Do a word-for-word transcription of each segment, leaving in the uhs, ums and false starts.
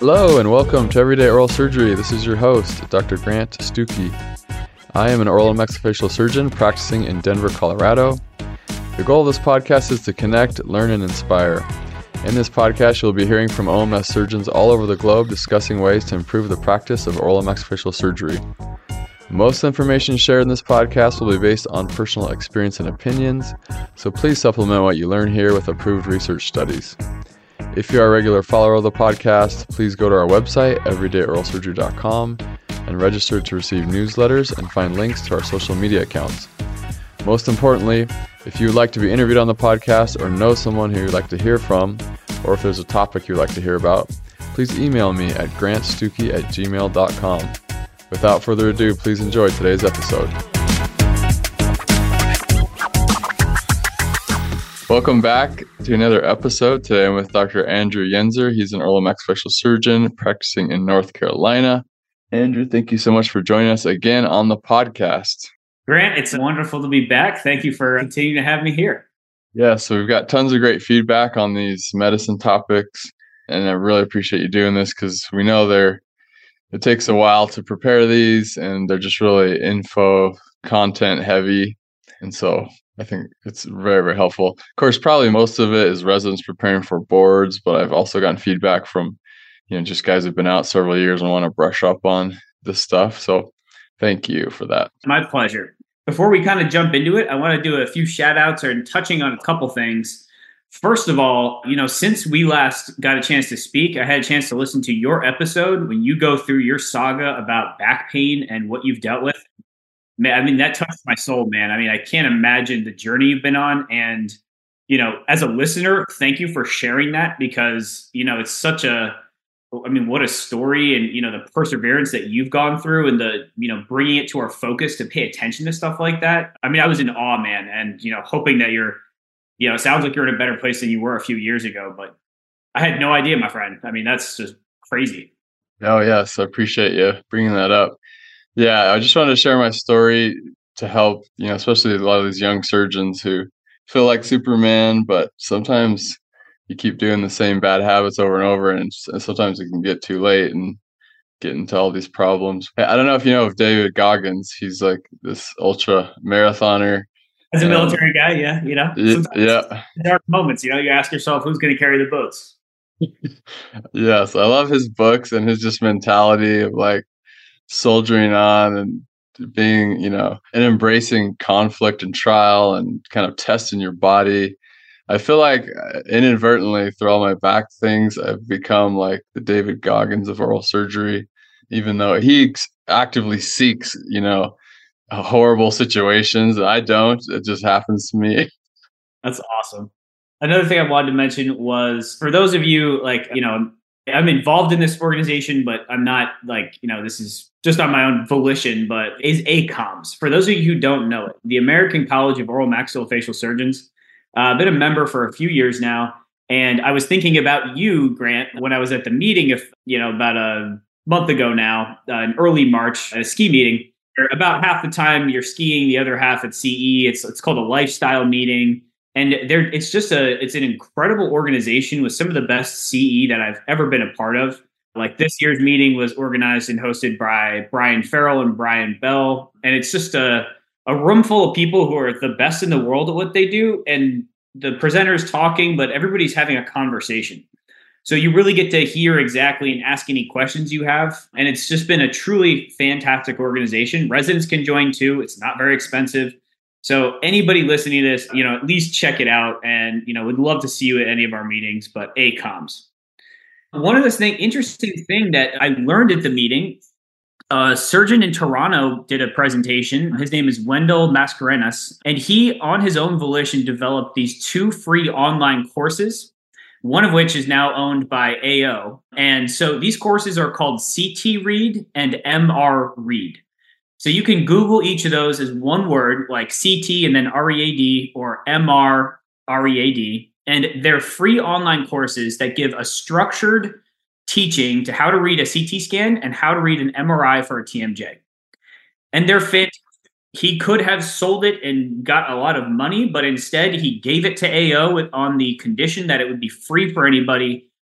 Hello and welcome to Everyday Oral Surgery. This is your host, Doctor Grant Stuckey. I am an oral and maxillofacial surgeon practicing in Denver, Colorado. The goal of this podcast is to connect, learn, and inspire. In this podcast, you'll be hearing from O M S surgeons all over the globe discussing ways to improve the practice of oral and maxillofacial surgery. Most information shared in this podcast will be based on personal experience and opinions, so please supplement what you learn here with approved research studies. If you are a regular follower of the podcast, please go to our website, everyday oral surgery dot com, and register to receive newsletters and find links to our social media accounts. Most importantly, if you would like to be interviewed on the podcast or know someone who you'd like to hear from, or if there's a topic you'd like to hear about, please email me at grant stuckey at gmail dot com. Without further ado, please enjoy today's episode. Welcome back to another episode. Today I'm with Doctor Andrew Yenzer. He's an oral and maxillofacial surgeon practicing in North Carolina. Andrew, thank you so much for joining us again on the podcast. Grant, it's wonderful to be back. Thank you for continuing to have me here. Yeah, so we've got tons of great feedback on these medicine topics, and I really appreciate you doing this because we know they're it takes a while to prepare these, and they're just really info content heavy, and so I think it's very, very helpful. Of course, probably most of it is residents preparing for boards, but I've also gotten feedback from, you know, just guys who've been out several years and want to brush up on this stuff. So thank you for that. My pleasure. Before we kind of jump into it, I want to do a few shout outs or touching on a couple things. First of all, you know, since we last got a chance to speak, I had a chance to listen to your episode when you go through your saga about back pain and what you've dealt with. Man, I mean, that touched my soul, man. I mean, I can't imagine the journey you've been on. And, you know, as a listener, thank you for sharing that because, you know, it's such a, I mean, what a story and, you know, the perseverance that you've gone through and the, you know, bringing it to our focus to pay attention to stuff like that. I mean, I was in awe, man. And, you know, hoping that you're, you know, it sounds like you're in a better place than you were a few years ago, but I had no idea, my friend. I mean, that's just crazy. Oh, yes. I appreciate you bringing that up. Yeah, I just wanted to share my story to help, you know, especially a lot of these young surgeons who feel like Superman, but sometimes you keep doing the same bad habits over and over, and sometimes it can get too late and get into all these problems. I don't know if you know of David Goggins. He's like this ultra marathoner. As a military guy, yeah, you know, yeah, dark moments, you know, you ask yourself, who's going to carry the boots? Yes, I love his books and his just mentality of like soldiering on and being, you know, and embracing conflict and trial and kind of testing your body. I feel like inadvertently through all my back things, I've become like the David Goggins of oral surgery, even though he actively seeks, you know, horrible situations. I don't. It just happens to me. That's awesome. Another thing I wanted to mention was for those of you like, you know, I'm involved in this organization, but I'm not like, you know, this is just on my own volition, but is A C O M S. For those of you who don't know it, the American College of Oral Maxillofacial Surgeons. Uh, I've been a member for a few years now. And I was thinking about you, Grant, when I was at the meeting, if you know, about a month ago now, uh, in early March at a ski meeting. About half the time you're skiing, the other half at C E. It's it's called a lifestyle meeting. And there, it's just a, it's an incredible organization with some of the best C E that I've ever been a part of. Like this year's meeting was organized and hosted by Brian Farrell and Brian Bell. And it's just a, a room full of people who are the best in the world at what they do. And the presenter's talking, but everybody's having a conversation. So you really get to hear exactly and ask any questions you have. And it's just been a truly fantastic organization. Residents can join too. It's not very expensive. So anybody listening to this, you know, at least check it out. And, you know, we'd love to see you at any of our meetings, but A C O M S. One of the thing, interesting thing that I learned at the meeting, a surgeon in Toronto did a presentation. His name is Wendell Mascarenhas, and he, on his own volition, developed these two free online courses, one of which is now owned by A O. And so these courses are called C T Read and M R Read. So you can Google each of those as one word, like C T and then R E A D or M R R E A D. And they're free online courses that give a structured teaching to how to read a C T scan and how to read an M R I for a T M J. And they're fantastic. He could have sold it and got a lot of money, but instead he gave it to A O on the condition that it would be free for anybody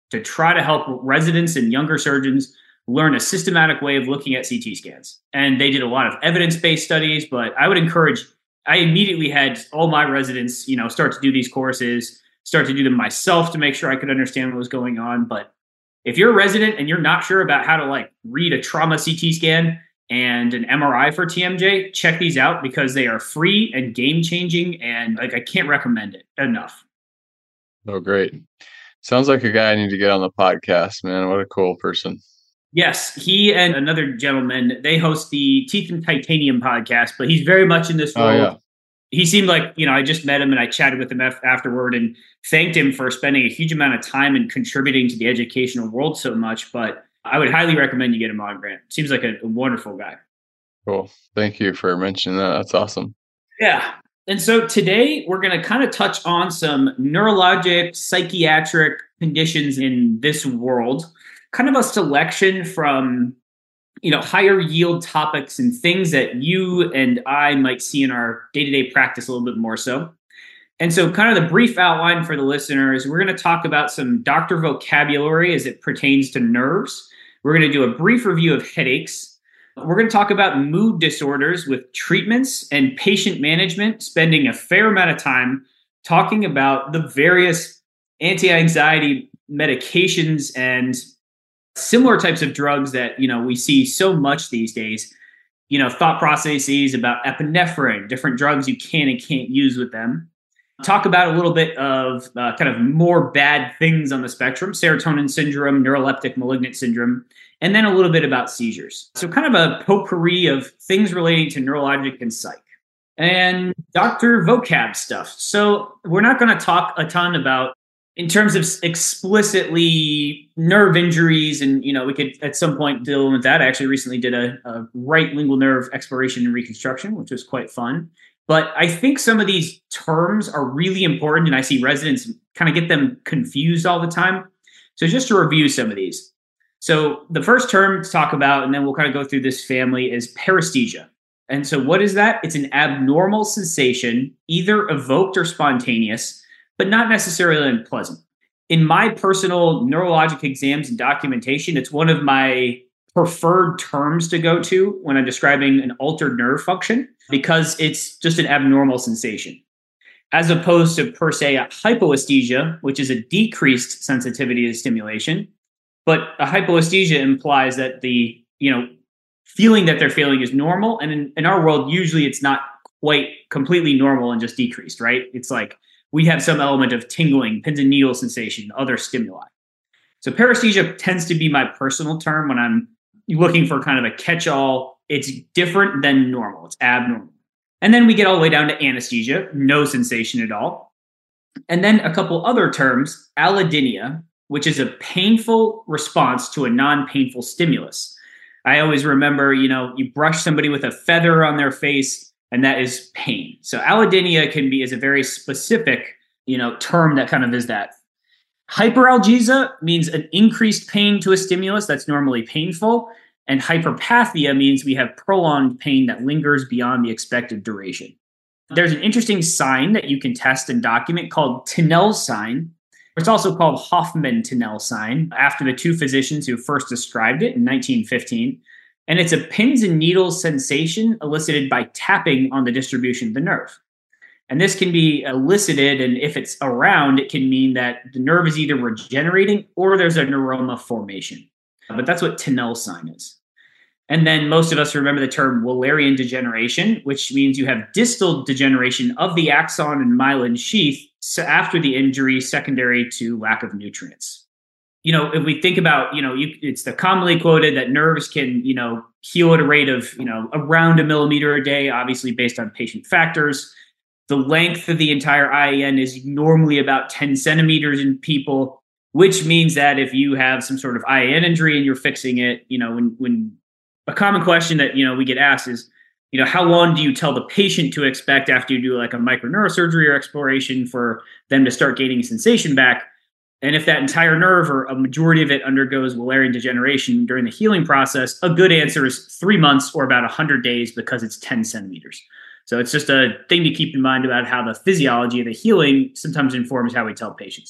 to try to help residents and younger surgeons learn a systematic way of looking at C T scans. And they did a lot of evidence-based studies, but I would encourage, I immediately had all my residents, you know, start to do these courses, start to do them myself to make sure I could understand what was going on. But if you're a resident and you're not sure about how to like read a trauma C T scan and an M R I for T M J, check these out because they are free and game-changing, and like I can't recommend it enough. Oh, great. Sounds like a guy I need to get on the podcast, man. What a cool person. Yes, he and another gentleman, they host the Teeth and Titanium podcast, but he's very much in this role. Oh, yeah. He seemed like, you know, I just met him and I chatted with him af- afterward and thanked him for spending a huge amount of time and contributing to the educational world so much. But I would highly recommend you get him on, Grant. Seems like a, a wonderful guy. Cool. Thank you for mentioning that. That's awesome. Yeah. And so today we're going to kind of touch on some neurologic, psychiatric conditions in this world, kind of a selection from, you know, higher yield topics and things that you and I might see in our day-to-day practice a little bit more so. And so kind of the brief outline for the listeners, we're going to talk about some doctor vocabulary as it pertains to nerves. We're going to do a brief review of headaches. We're going to talk about mood disorders with treatments and patient management, spending a fair amount of time talking about the various anti-anxiety medications and similar types of drugs that, you know, we see so much these days, you know, thought processes about epinephrine, different drugs you can and can't use with them. Talk about a little bit of uh, kind of more bad things on the spectrum, serotonin syndrome, neuroleptic malignant syndrome, and then a little bit about seizures. So kind of a potpourri of things relating to neurologic and psych. And doctor vocab stuff. So we're not going to talk a ton about in terms of explicitly nerve injuries, and, you know, we could at some point deal with that. I actually recently did a, a right lingual nerve exploration and reconstruction, which was quite fun. But I think some of these terms are really important, and I see residents kind of get them confused all the time. So just to review some of these. So the first term to talk about, and then we'll kind of go through this family, is paresthesia. And so what is that? It's an abnormal sensation, either evoked or spontaneous, but not necessarily unpleasant. In my personal neurologic exams and documentation, it's one of my preferred terms to go to when I'm describing an altered nerve function, because it's just an abnormal sensation, as opposed to per se a hypoesthesia, which is a decreased sensitivity to stimulation. But a hypoesthesia implies that the, you know, feeling that they're feeling is normal. And in, in our world, usually it's not quite completely normal and just decreased, right? It's like we have some element of tingling, pins and needle sensation, other stimuli. So paresthesia tends to be my personal term when I'm looking for kind of a catch-all. It's different than normal. It's abnormal. And then we get all the way down to anesthesia, no sensation at all. And then a couple other terms, allodynia, which is a painful response to a non-painful stimulus. I always remember, you know, you brush somebody with a feather on their face, and that is pain. So allodynia can be is a very specific, you know, term that kind of is that. Hyperalgesia means an increased pain to a stimulus that's normally painful. And hyperpathia means we have prolonged pain that lingers beyond the expected duration. There's an interesting sign that you can test and document called Tinel's sign. It's also called Hoffman-Tinel sign, after the two physicians who first described it in nineteen fifteen. And it's a pins and needles sensation elicited by tapping on the distribution of the nerve. And this can be elicited, and if it's around, it can mean that the nerve is either regenerating or there's a neuroma formation. But that's what Tinel's sign is. And then most of us remember the term Wallerian degeneration, which means you have distal degeneration of the axon and myelin sheath after the injury secondary to lack of nutrients. You know, if we think about, you know, you, it's the commonly quoted that nerves can, you know, heal at a rate of, you know, around a millimeter a day, obviously based on patient factors. The length of the entire I A N is normally about ten centimeters in people, which means that if you have some sort of I A N injury and you're fixing it, you know, when, when a common question that, you know, we get asked is, you know, how long do you tell the patient to expect after you do like a microneurosurgery or exploration for them to start gaining sensation back? And if that entire nerve or a majority of it undergoes Wallerian degeneration during the healing process, a good answer is three months or about one hundred days because it's ten centimeters. So it's just a thing to keep in mind about how the physiology of the healing sometimes informs how we tell patients that.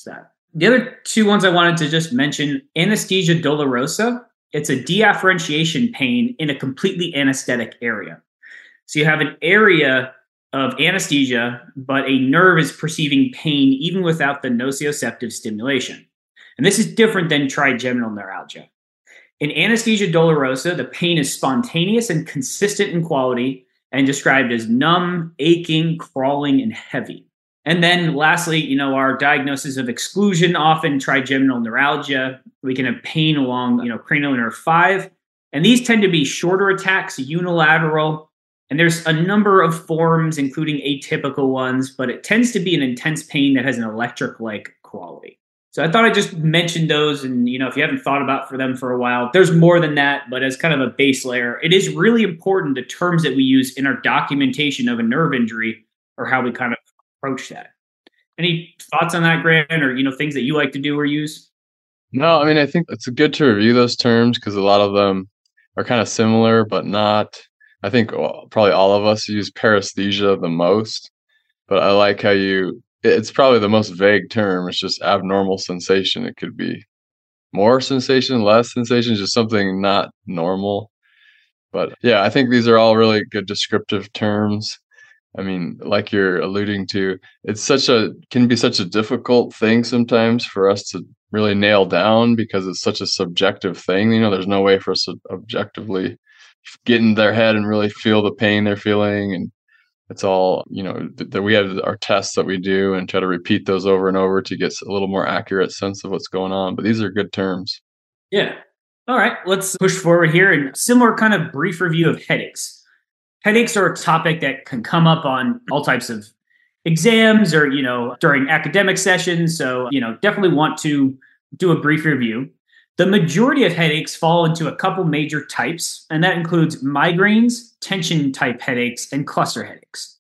The other two ones I wanted to just mention, anesthesia dolorosa. It's a deafferentiation pain in a completely anesthetic area. So you have an area of anesthesia, but a nerve is perceiving pain even without the nociceptive stimulation. And this is different than trigeminal neuralgia. In anesthesia dolorosa, the pain is spontaneous and consistent in quality and described as numb, aching, crawling, and heavy. And then lastly, you know, our diagnosis of exclusion, often trigeminal neuralgia. We can have pain along, you know, cranial nerve five. And these tend to be shorter attacks, unilateral. And there's a number of forms, including atypical ones, but it tends to be an intense pain that has an electric-like quality. So I thought I'd just mention those. And, you know, if you haven't thought about for them for a while, there's more than that, but as kind of a base layer, it is really important the terms that we use in our documentation of a nerve injury or how we kind of approach that. Any thoughts on that, Grant, or, you know, things that you like to do or use? No, I mean, I think it's good to review those terms because a lot of them are kind of similar, but not. I think probably all of us use paresthesia the most, but I like how you, it's probably the most vague term. It's just abnormal sensation. It could be more sensation, less sensation, just something not normal. But yeah, I think these are all really good descriptive terms. I mean, like you're alluding to, it's such a, can be such a difficult thing sometimes for us to really nail down because it's such a subjective thing. You know, there's no way for us to objectively get in their head and really feel the pain they're feeling. And it's all, you know, that th- we have our tests that we do and try to repeat those over and over to get a little more accurate sense of what's going on. But these are good terms. Yeah. All right, let's push forward here and similar kind of brief review of headaches. Headaches are a topic that can come up on all types of exams or, you know, during academic sessions. So, you know, definitely want to do a brief review. The majority of headaches fall into a couple major types, and that includes migraines, tension type headaches, and cluster headaches.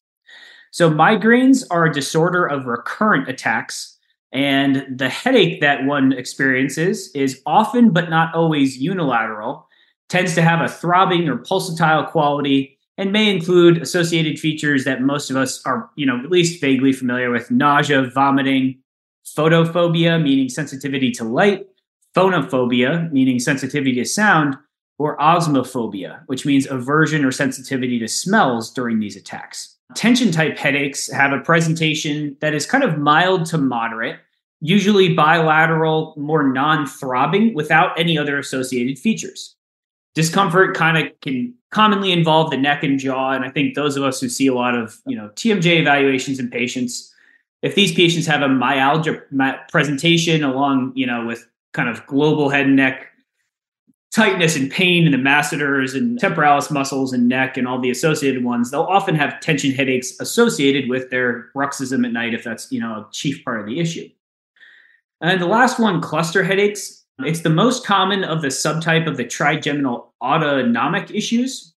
So migraines are a disorder of recurrent attacks, and the headache that one experiences is often, but not always unilateral, tends to have a throbbing or pulsatile quality, and may include associated features that most of us are, you know, at least vaguely familiar with: nausea, vomiting, photophobia, meaning sensitivity to light, phonophobia, meaning sensitivity to sound, or osmophobia, which means aversion or sensitivity to smells during these attacks. Tension type headaches have a presentation that is kind of mild to moderate, usually bilateral, more non-throbbing, without any other associated features. Discomfort kind of can commonly involve the neck and jaw. And I think those of us who see a lot of, you know, T M J evaluations in patients, if these patients have a myalgia presentation along, you know, with kind of global head and neck tightness and pain in the masseters and temporalis muscles and neck and all the associated ones, they'll often have tension headaches associated with their bruxism at night, if that's, you know, a chief part of the issue. And the last one, cluster headaches. It's the most common of the subtype of the trigeminal autonomic issues.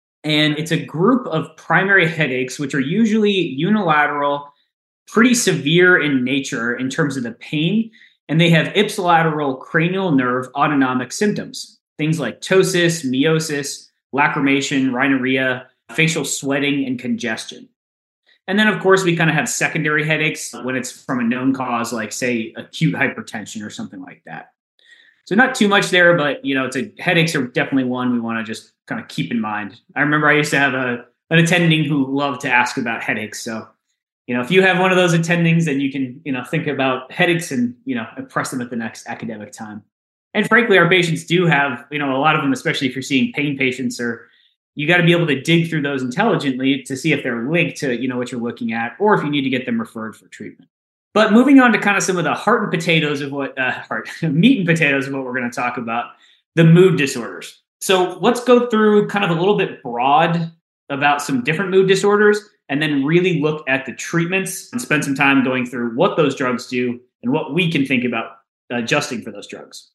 And it's a group of primary headaches, which are usually unilateral, pretty severe in nature in terms of the pain. And they have ipsilateral cranial nerve autonomic symptoms, things like ptosis, meiosis, lacrimation, rhinorrhea, facial sweating, and congestion. And then, of course, we kind of have secondary headaches when it's from a known cause, like, say, acute hypertension or something like that. So not too much there, but, you know, it's a headaches are definitely one we want to just kind of keep in mind. I remember I used to have a an attending who loved to ask about headaches. So, you know, if you have one of those attendings, then you can, you know, think about headaches and, you know, impress them at the next academic time. And frankly, our patients do have, you know, a lot of them, especially if you're seeing pain patients, or you got to be able to dig through those intelligently to see if they're linked to, you know, what you're looking at, or if you need to get them referred for treatment. But moving on to kind of some of the heart and potatoes of what, uh, heart, meat and potatoes of what we're going to talk about, the mood disorders. So let's go through kind of a little bit broad about some different mood disorders, and then really look at the treatments and spend some time going through what those drugs do and what we can think about adjusting for those drugs.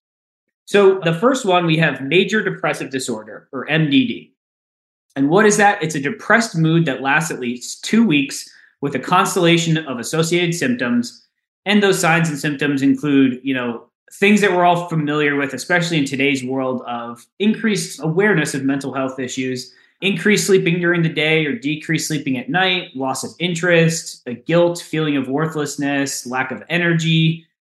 So the first one, we have major depressive disorder, or M D D. And what is that? It's a depressed mood that lasts at least two weeks with a constellation of associated symptoms. And those signs and symptoms include, you know, things that we're all familiar with, especially in today's world, of increased awareness of mental health issues, increased sleeping during the day or decreased sleeping at night, loss of interest, a guilt, feeling of worthlessness, lack of energy,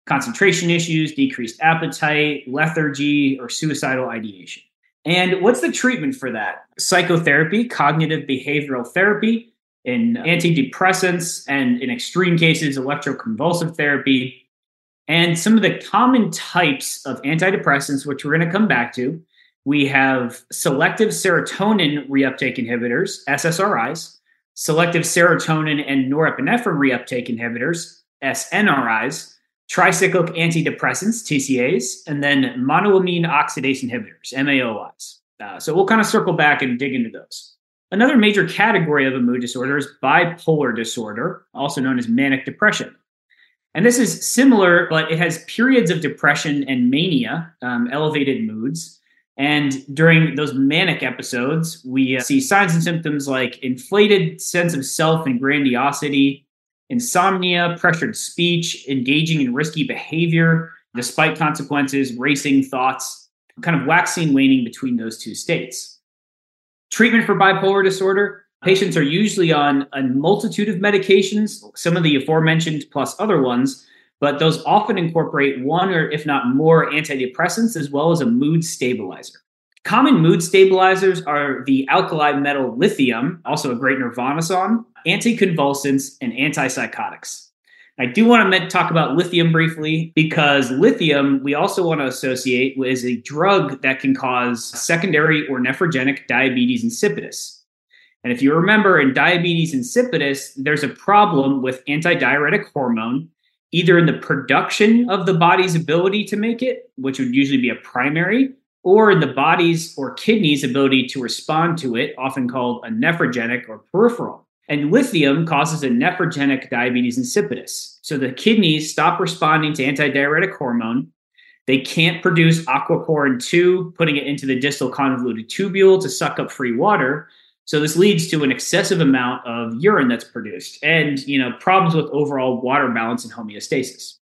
concentration issues, decreased appetite, lethargy, or suicidal ideation. And what's the treatment for that? Psychotherapy, cognitive behavioral therapy, in antidepressants, and in extreme cases, electroconvulsive therapy. And some of the common types of antidepressants, which we're going to come back to, we have selective serotonin reuptake inhibitors, S S R Is, selective serotonin and norepinephrine reuptake inhibitors, S N R Is, tricyclic antidepressants, T C As, and then monoamine oxidase inhibitors, M A O Is. Uh, so we'll kind of circle back and dig into those. Another major category of a mood disorder is bipolar disorder, also known as manic depression. And this is similar, but it has periods of depression and mania, um, elevated moods. And during those manic episodes, we uh, see signs and symptoms like inflated sense of self and grandiosity, insomnia, pressured speech, engaging in risky behavior, despite consequences, racing thoughts, kind of waxing and waning between those two states. Treatment for bipolar disorder, patients are usually on a multitude of medications, some of the aforementioned plus other ones, but those often incorporate one or if not more antidepressants as well as a mood stabilizer. Common mood stabilizers are the alkali metal lithium, also a great Nirvana song, anticonvulsants, and antipsychotics. I do want to talk about lithium briefly because lithium we also want to associate with a drug that can cause secondary or nephrogenic diabetes insipidus. And if you remember, in diabetes insipidus, there's a problem with antidiuretic hormone, either in the production of the body's ability to make it, which would usually be a primary, or in the body's or kidney's ability to respond to it, often called a nephrogenic or peripheral. And lithium causes a nephrogenic diabetes insipidus. So the kidneys stop responding to antidiuretic hormone. They can't produce aquaporin two, putting it into the distal convoluted tubule to suck up free water. So this leads to an excessive amount of urine that's produced and, you know, problems with overall water balance and homeostasis.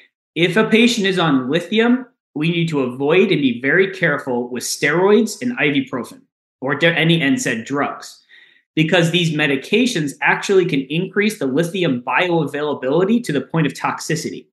If a patient is on lithium, we need to avoid and be very careful with steroids and ibuprofen or any N SAID drugs, because these medications actually can increase the lithium bioavailability to the point of toxicity.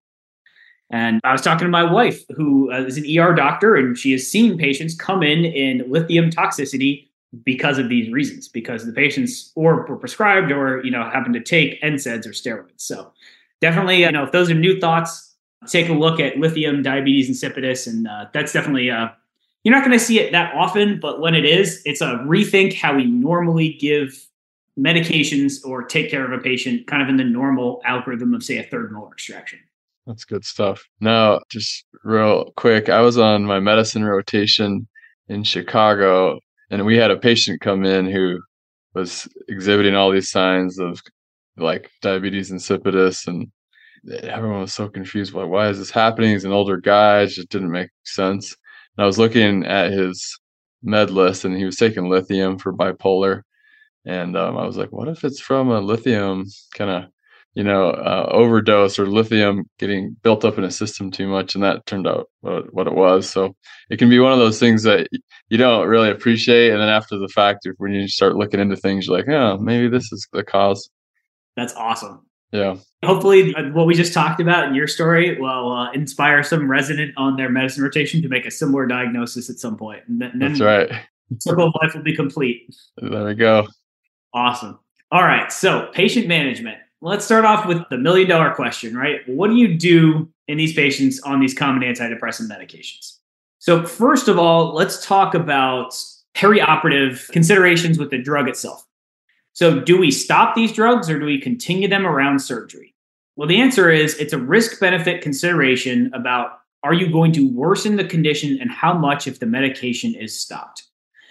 And I was talking to my wife, who uh, is an E R doctor, and she has seen patients come in in lithium toxicity because of these reasons, because the patients or were prescribed or, you know, happen to take N SAIDs or steroids. So definitely, you know, if those are new thoughts, take a look at lithium, diabetes insipidus, and uh, that's definitely, uh, you're not going to see it that often, but when it is, it's a rethink how we normally give medications or take care of a patient kind of in the normal algorithm of, say, a third molar extraction. That's good stuff. Now, just real quick, I was on my medicine rotation in Chicago, and we had a patient come in who was exhibiting all these signs of like diabetes insipidus, and everyone was so confused. Like, why is this happening? He's an older guy. It just didn't make sense. And I was looking at his med list, and he was taking lithium for bipolar. And um, I was like, what if it's from a lithium kind of, you know, uh, overdose or lithium getting built up in a system too much? And that turned out what, what it was. So it can be one of those things that you don't really appreciate. And then after the fact, if when you start looking into things, you're like, oh, maybe this is the cause. That's awesome. Yeah. Hopefully what we just talked about in your story will uh, inspire some resident on their medicine rotation to make a similar diagnosis at some point. And then, That's right. The circle of life will be complete. There we go. Awesome. All right. So patient management. Let's start off with the million dollar question, right? What do you do in these patients on these common antidepressant medications? So first of all, let's talk about perioperative considerations with the drug itself. So do we stop these drugs or do we continue them around surgery? Well, the answer is it's a risk-benefit consideration about, are you going to worsen the condition and how much if the medication is stopped?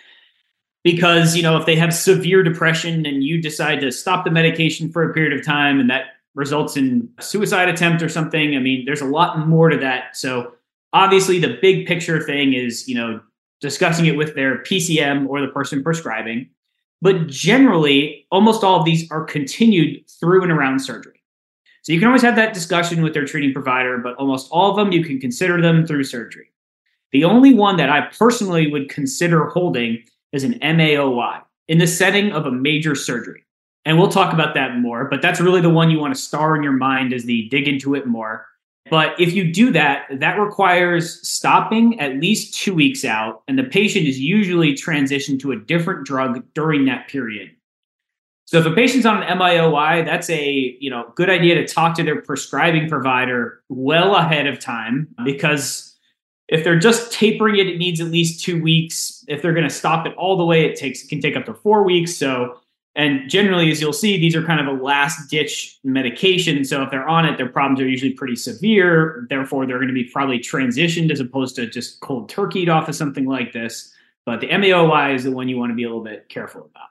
Because, you know, if they have severe depression and you decide to stop the medication for a period of time and that results in a suicide attempt or something, I mean, there's a lot more to that. So obviously the big picture thing is, you know, discussing it with their P C M or the person prescribing. But generally, almost all of these are continued through and around surgery. So you can always have that discussion with their treating provider, but almost all of them, you can consider them through surgery. The only one that I personally would consider holding is an M A O I in the setting of a major surgery. And we'll talk about that more, but that's really the one you want to star in your mind as the dig into it more. But if you do that, that requires stopping at least two weeks out, and the patient is usually transitioned to a different drug during that period. So if a patient's on an M I O I, that's a you know good idea to talk to their prescribing provider well ahead of time, because if they're just tapering it, it needs at least two weeks. If they're going to stop it all the way, it takes it can take up to four weeks. So, and generally, as you'll see, these are kind of a last ditch medication. So if they're on it, their problems are usually pretty severe. Therefore, they're going to be probably transitioned as opposed to just cold turkeyed off of something like this. But the M A O I is the one you want to be a little bit careful about.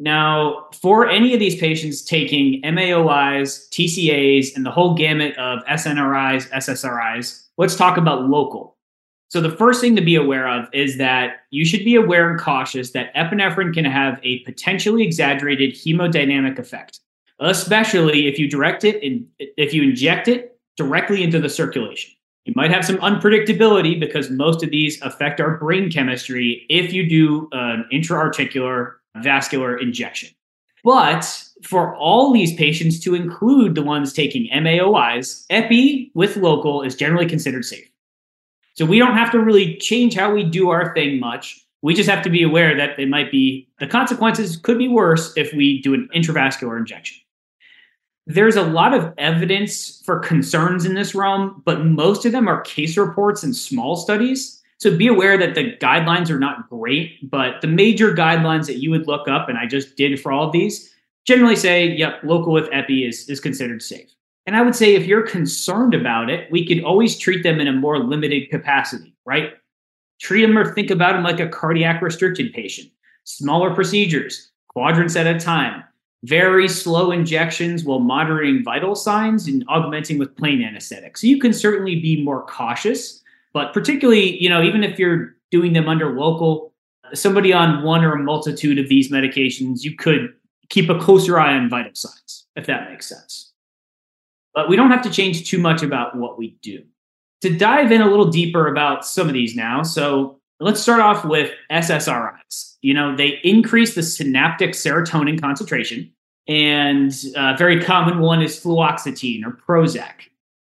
Now, for any of these patients taking M A O Is, T C As, and the whole gamut of S N R Is, S S R Is, let's talk about local. So the first thing to be aware of is that you should be aware and cautious that epinephrine can have a potentially exaggerated hemodynamic effect, especially if you direct it and if you inject it directly into the circulation. You might have some unpredictability because most of these affect our brain chemistry if you do an intra-articular vascular injection. But for all these patients, to include the ones taking M A O Is, epi with local is generally considered safe. So we don't have to really change how we do our thing much. We just have to be aware that it might be, the consequences could be worse if we do an intravascular injection. There's a lot of evidence for concerns in this realm, but most of them are case reports and small studies. So be aware that the guidelines are not great, but the major guidelines that you would look up, and I just did for all of these, generally say, yep, local with epi is, is considered safe. And I would say if you're concerned about it, we could always treat them in a more limited capacity, right? Treat them or think about them like a cardiac restricted patient. Smaller procedures, quadrants at a time, very slow injections while monitoring vital signs and augmenting with plain anesthetic. So you can certainly be more cautious, but particularly, you know, even if you're doing them under local, somebody on one or a multitude of these medications, you could keep a closer eye on vital signs, if that makes sense. But we don't have to change too much about what we do. To dive in a little deeper about some of these now, so let's start off with S S R Is. You know, they increase the synaptic serotonin concentration, and a very common one is fluoxetine or Prozac.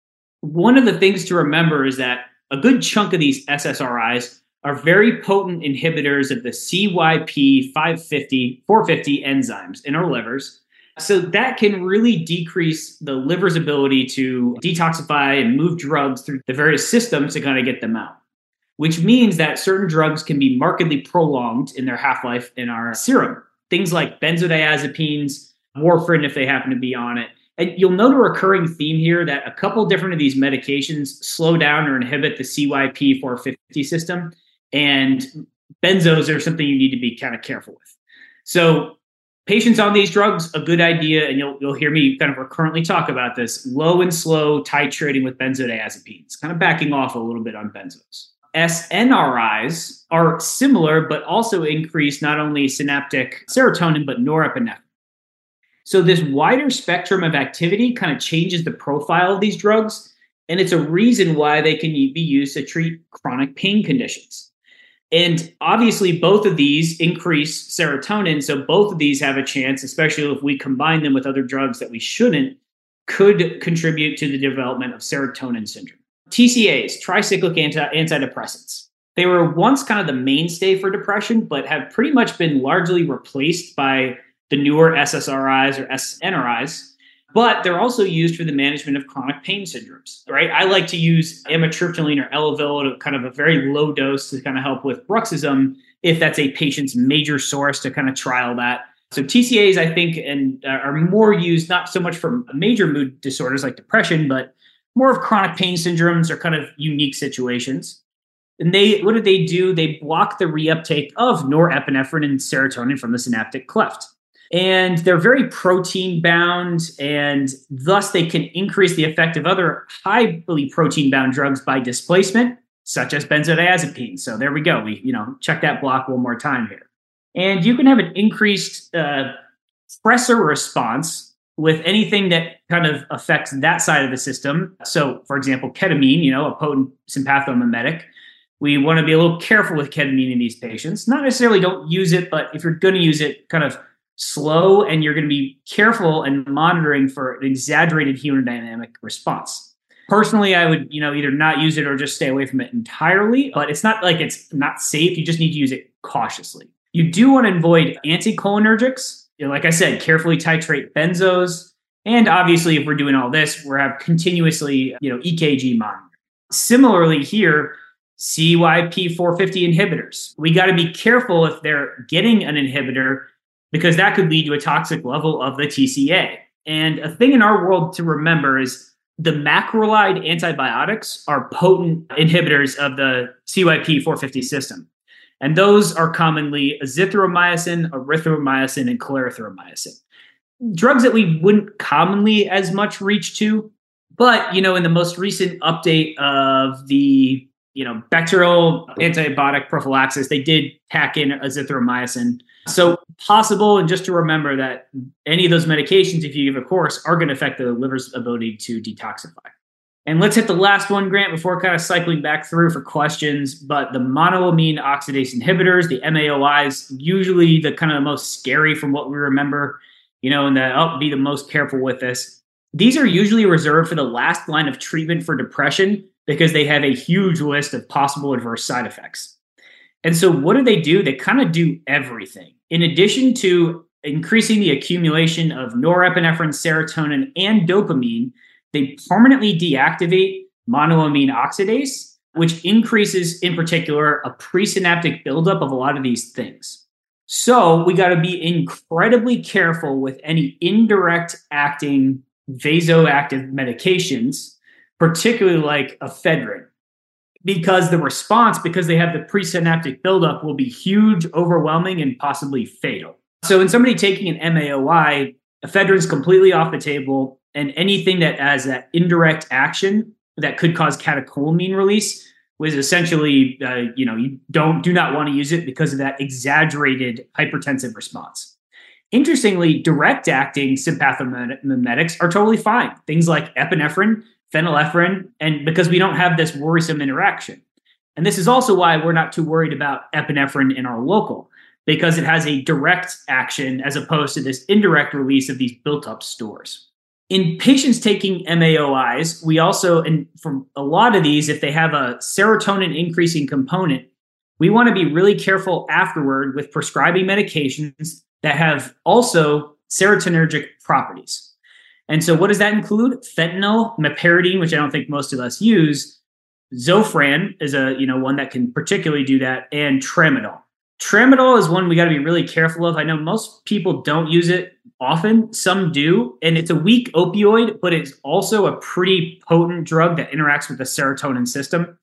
One of the things to remember is that a good chunk of these S S R Is are very potent inhibitors of the C Y P five fifty, four fifty enzymes in our livers. So that can really decrease the liver's ability to detoxify and move drugs through the various systems to kind of get them out, which means that certain drugs can be markedly prolonged in their half-life in our serum. Things like benzodiazepines, warfarin if they happen to be on it. And you'll note a recurring theme here that a couple different of these medications slow down or inhibit the C Y P four fifty system, and benzos are something you need to be kind of careful with. So patients on these drugs, a good idea, and you'll you'll hear me kind of recurrently talk about this, low and slow titrating with benzodiazepines, kind of backing off a little bit on benzos. S N R Is are similar, but also increase not only synaptic serotonin, but norepinephrine. So this wider spectrum of activity kind of changes the profile of these drugs, and it's a reason why they can be used to treat chronic pain conditions. And obviously, both of these increase serotonin. So both of these have a chance, especially if we combine them with other drugs that we shouldn't, could contribute to the development of serotonin syndrome. T C As, tricyclic anti- antidepressants. They were once kind of the mainstay for depression, but have pretty much been largely replaced by the newer S S R Is or S N R Is. But they're also used for the management of chronic pain syndromes, right? I like to use amitriptyline or Elavil at kind of a very low dose to kind of help with bruxism if that's a patient's major source to kind of trial that. So T C As, I think, and uh, are more used not so much for major mood disorders like depression, but more of chronic pain syndromes or kind of unique situations. And they, what do they do? They block the reuptake of norepinephrine and serotonin from the synaptic cleft. And they're very protein bound, and thus they can increase the effect of other highly protein bound drugs by displacement, such as benzodiazepines. So there we go. We, you know, check that block one more time here. And you can have an increased uh, stressor response with anything that kind of affects that side of the system. So, for example, ketamine, you know, a potent sympathomimetic. We want to be a little careful with ketamine in these patients. Not necessarily don't use it, but if you're going to use it, kind of slow, and you're going to be careful and monitoring for an exaggerated hemodynamic response. Personally, I would, you know, either not use it or just stay away from it entirely, but it's not like it's not safe. You just need to use it cautiously. You do want to avoid anticholinergics. You know, like I said, carefully titrate benzos. And obviously, if we're doing all this, we're have continuously, you know, E K G monitoring. Similarly here, C Y P four fifty inhibitors. We got to be careful if they're getting an inhibitor because that could lead to a toxic level of the T C A. And a thing in our world to remember is the macrolide antibiotics are potent inhibitors of the C Y P four fifty system. And those are commonly azithromycin, erythromycin, and clarithromycin. Drugs that we wouldn't commonly as much reach to. But, you know, in the most recent update of the, you know, bacterial antibiotic prophylaxis, they did tack in azithromycin. So possible, and just to remember that any of those medications, if you give a course, are going to affect the liver's ability to detoxify. And let's hit the last one, Grant, before kind of cycling back through for questions. But the monoamine oxidase inhibitors, the M A O Is, usually the kind of the most scary from what we remember, you know, and that I'll be the most careful with this. These are usually reserved for the last line of treatment for depression because they have a huge list of possible adverse side effects. And so what do they do? They kind of do everything. In addition to increasing the accumulation of norepinephrine, serotonin, and dopamine, they permanently deactivate monoamine oxidase, which increases, in particular, a presynaptic buildup of a lot of these things. So we got to be incredibly careful with any indirect acting vasoactive medications, particularly like ephedrine, because the response, because they have the presynaptic buildup, will be huge, overwhelming, and possibly fatal. So in somebody taking an M A O I, ephedrine is completely off the table, and anything that has that indirect action that could cause catecholamine release was essentially, uh, you know, you don't do not want to use it because of that exaggerated hypertensive response. Interestingly, direct-acting sympathomimetics are totally fine. Things like epinephrine, phenylephrine, and because we don't have this worrisome interaction. And this is also why we're not too worried about epinephrine in our local, because it has a direct action as opposed to this indirect release of these built-up stores. In patients taking M A O Is, we also, and for a lot of these, if they have a serotonin increasing component, we want to be really careful afterward with prescribing medications that have also serotonergic properties. And so what does that include? Fentanyl, meperidine, which I don't think most of us use. Zofran is a, you know, one that can particularly do that, and tramadol. Tramadol is one we got to be really careful of. I know most people don't use it often. Some do. And it's a weak opioid, but it's also a pretty potent drug that interacts with the serotonin system.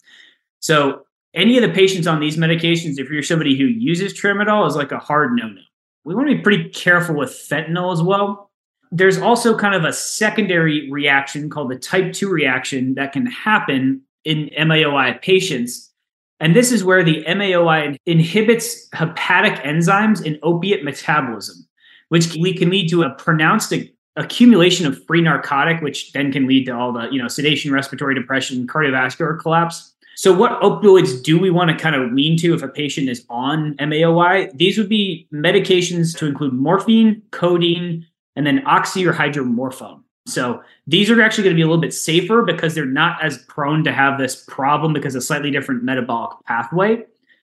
So any of the patients on these medications, if you're somebody who uses tramadol, is like a hard no-no. We want to be pretty careful with fentanyl as well. There's also kind of a secondary reaction called the type two reaction that can happen in M A O I patients. And this is where the M A O I inhibits hepatic enzymes in opiate metabolism, which can lead to a pronounced accumulation of free narcotic, which then can lead to all the, you know, sedation, respiratory depression, cardiovascular collapse. So what opioids do we want to kind of lean to if a patient is on M A O I? These would be medications to include morphine, codeine, and then oxy or hydromorphone. So these are actually going to be a little bit safer because they're not as prone to have this problem because of a slightly different metabolic pathway.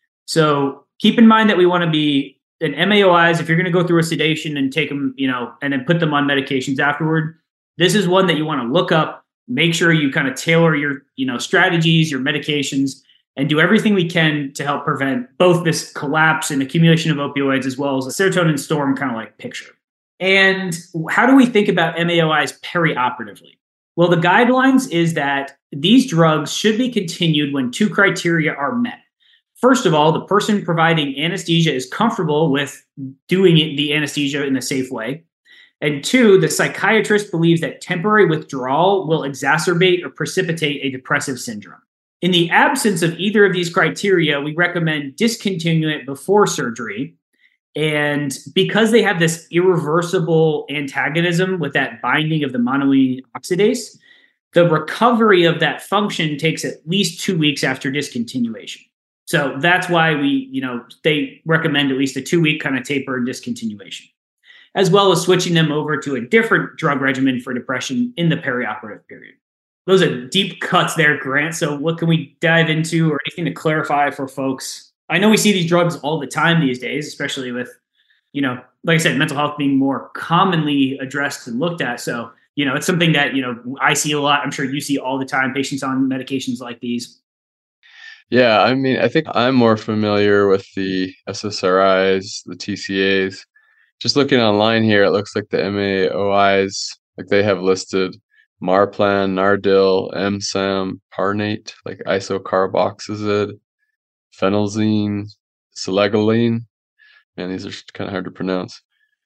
So keep in mind that we want to be in M A O Is, if you're going to go through a sedation and take them, you know, and then put them on medications afterward, this is one that you want to look up. Make sure you kind of tailor your, you know, strategies, your medications, and do everything we can to help prevent both this collapse and accumulation of opioids as well as a serotonin storm kind of like picture. And how do we think about M A O Is perioperatively? Well, the guidelines is that these drugs should be continued when two criteria are met. First of all, the person providing anesthesia is comfortable with doing it, the anesthesia in a safe way. And two, the psychiatrist believes that temporary withdrawal will exacerbate or precipitate a depressive syndrome. In the absence of either of these criteria, we recommend discontinuing it before surgery. And because they have this irreversible antagonism with that binding of the monoamine oxidase, the recovery of that function takes at least two weeks after discontinuation. So that's why we, you know, they recommend at least a two-week kind of taper and discontinuation, as well as switching them over to a different drug regimen for depression in the perioperative period. those are deep cuts there, Grant. So what can we dive into or anything to clarify for folks? I know we see these drugs all the time these days, especially with, you know, like I said, mental health being more commonly addressed and looked at. So, you know, it's something that, you know, I see a lot. I'm sure you see all the time, patients on medications like these. Yeah, I mean, I think I'm more familiar with the S S R Is, the T C As. Just looking online here, it looks like the M A O Is, like they have listed Marplan, Nardil, M SAM, Parnate, like isocarboxazid, phenelzine, selegiline. Man, these are kind of hard to pronounce.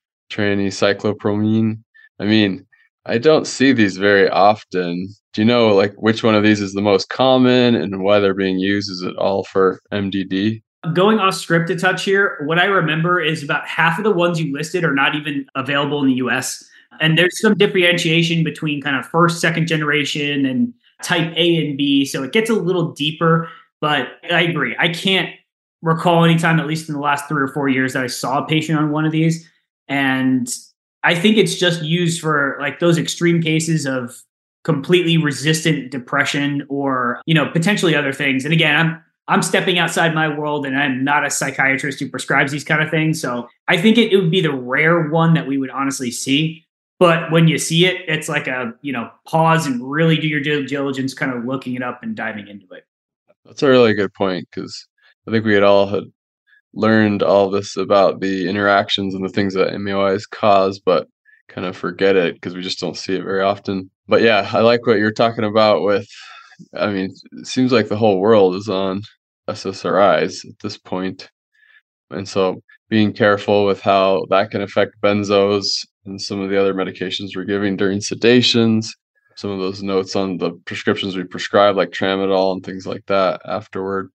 Tranicyclopromine. I mean, I don't see these very often. Do you know like which one of these is the most common and why they're being used? Is it all for M D D? Going off script a touch here, what I remember is about half of the ones you listed are not even available in the U S. And there's some differentiation between kind of first, second generation and type A and B. So it gets a little deeper, but I agree. I can't recall any time, at least in the last three or four years, that I saw a patient on one of these. And I think it's just used for like those extreme cases of completely resistant depression or, you know, potentially other things. And again, I'm I'm stepping outside my world and I'm not a psychiatrist who prescribes these kind of things. So I think it, it would be the rare one that we would honestly see. But when you see it, it's like a, you know, pause and really do your due diligence, kind of looking it up and diving into it. That's a really good point because I think we had all had learned all this about the interactions and the things that M A O Is cause, but kind of forget it because we just don't see it very often. But yeah, I like what you're talking about with, I mean, it seems like the whole world is on S S R Is at this point. And so being careful with how that can affect benzos and some of the other medications we're giving during sedations, some of those notes on the prescriptions we prescribe, like tramadol and things like that afterward.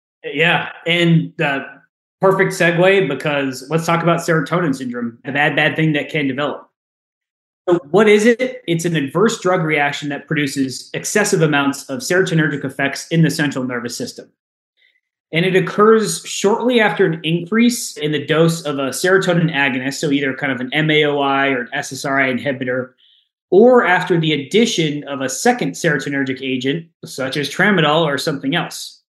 Yeah. And uh, perfect segue because let's talk about serotonin syndrome, the bad, bad thing that can develop. So what is it? It's an adverse drug reaction that produces excessive amounts of serotonergic effects in the central nervous system. And it occurs shortly after an increase in the dose of a serotonin agonist, so either kind of an M A O I or an S S R I inhibitor, or after the addition of a second serotonergic agent, such as tramadol or something else.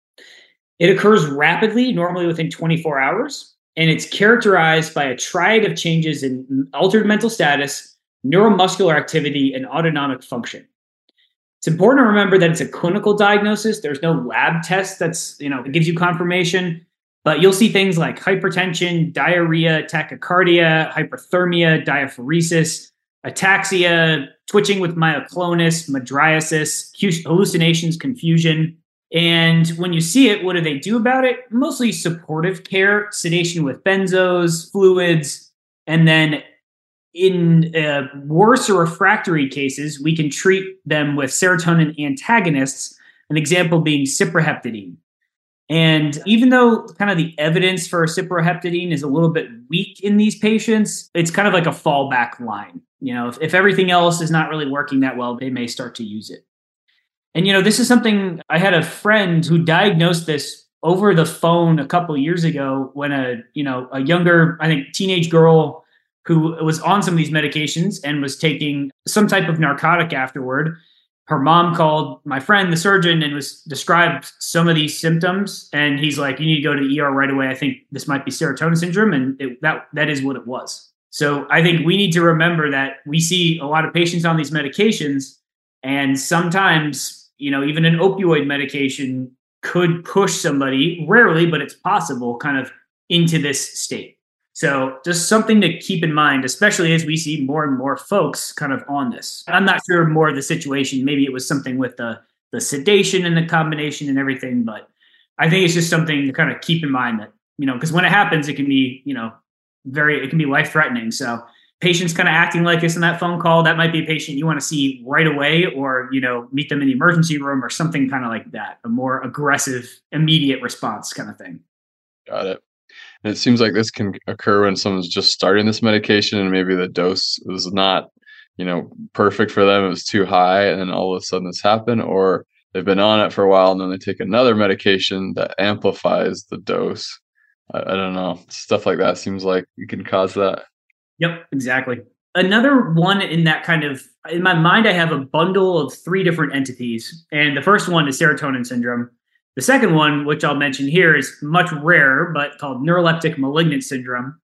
It occurs rapidly, normally within twenty-four hours, and it's characterized by a triad of changes in altered mental status, neuromuscular activity, and autonomic function. It's important to remember that it's a clinical diagnosis. There's no lab test that's, you know, that gives you confirmation, but you'll see things like hypertension, diarrhea, tachycardia, hyperthermia, diaphoresis, ataxia, twitching with myoclonus, mydriasis, hallucinations, confusion. And when you see it, what do they do about it? Mostly supportive care, sedation with benzos, fluids, and then in uh, worse or refractory cases, we can treat them with serotonin antagonists, an example being cipraheptadine. And even though kind of the evidence for cipraheptadine is a little bit weak in these patients, it's kind of like a fallback line. You know, if, if everything else is not really working that well, they may start to use it. And, you know, this is something I had a friend who diagnosed this over the phone a couple of years ago when a, you know, a younger, I think, teenage girl who was on some of these medications and was taking some type of narcotic afterward. Her mom called my friend, the surgeon, and was described some of these symptoms. And he's like, you need to go to the E R right away. I think this might be serotonin syndrome. And it, that that is what it was. So I think we need to remember that we see a lot of patients on these medications. And sometimes, you know, even an opioid medication could push somebody, rarely, but it's possible, kind of into this state. So just something to keep in mind, especially as we see more and more folks kind of on this. I'm not sure more of the situation. Maybe it was something with the, the sedation and the combination and everything, but I think it's just something to kind of keep in mind that, you know, because when it happens, it can be, you know, very, it can be life threatening. So patients kind of acting like this in that phone call, that might be a patient you want to see right away, or, you know, meet them in the emergency room or something kind of like that, a more aggressive, immediate response kind of thing. Got it. And it seems like this can occur when someone's just starting this medication and maybe the dose was not, you know, perfect for them. It was too high. And then all of a sudden this happened, or they've been on it for a while and then they take another medication that amplifies the dose. I, I don't know. Stuff like that seems like it can cause that. Yep, exactly. another one in that kind of, in my mind, I have a bundle of three different entities. And the first one is serotonin syndrome. The second one, which I'll mention here, is much rarer, but called neuroleptic malignant syndrome.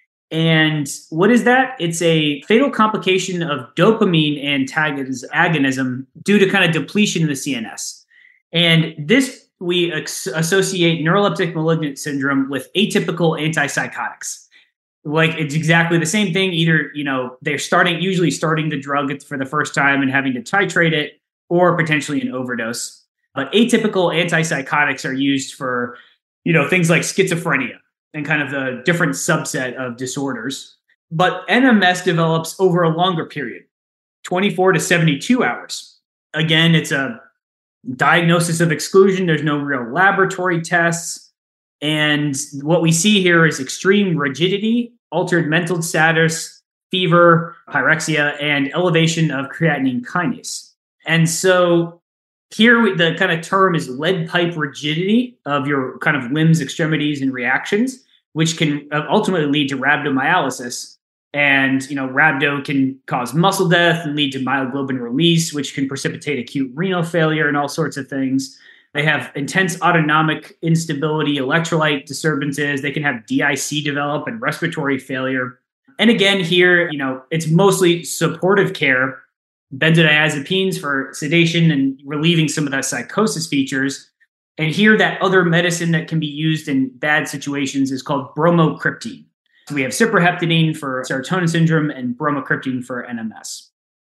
And what is that? It's a fatal complication of dopamine antagonism agonism due to kind of depletion in the C N S. And this, we ex- associate neuroleptic malignant syndrome with atypical antipsychotics. Like, it's exactly the same thing. Either, you know, they're starting, usually starting the drug for the first time and having to titrate it, or potentially an overdose. But atypical antipsychotics are used for, you know, things like schizophrenia and kind of the different subset of disorders. But N M S develops over a longer period, twenty-four to seventy-two hours. Again, it's a diagnosis of exclusion. There's no real laboratory tests. And what we see here is extreme rigidity, altered mental status, fever, pyrexia, and elevation of creatinine kinase. And so here, we, the kind of term is lead pipe rigidity of your kind of limbs, extremities, and reactions, which can ultimately lead to rhabdomyolysis. And, you know, rhabdo can cause muscle death and lead to myoglobin release, which can precipitate acute renal failure and all sorts of things. They have intense autonomic instability, electrolyte disturbances. They can have D I C develop and respiratory failure. And again, here, you know, it's mostly supportive care, benzodiazepines for sedation and relieving some of the psychosis features. And here, that other medicine that can be used in bad situations is called bromocriptine. So we have ciprofloxacin for serotonin syndrome and bromocriptine for N M S.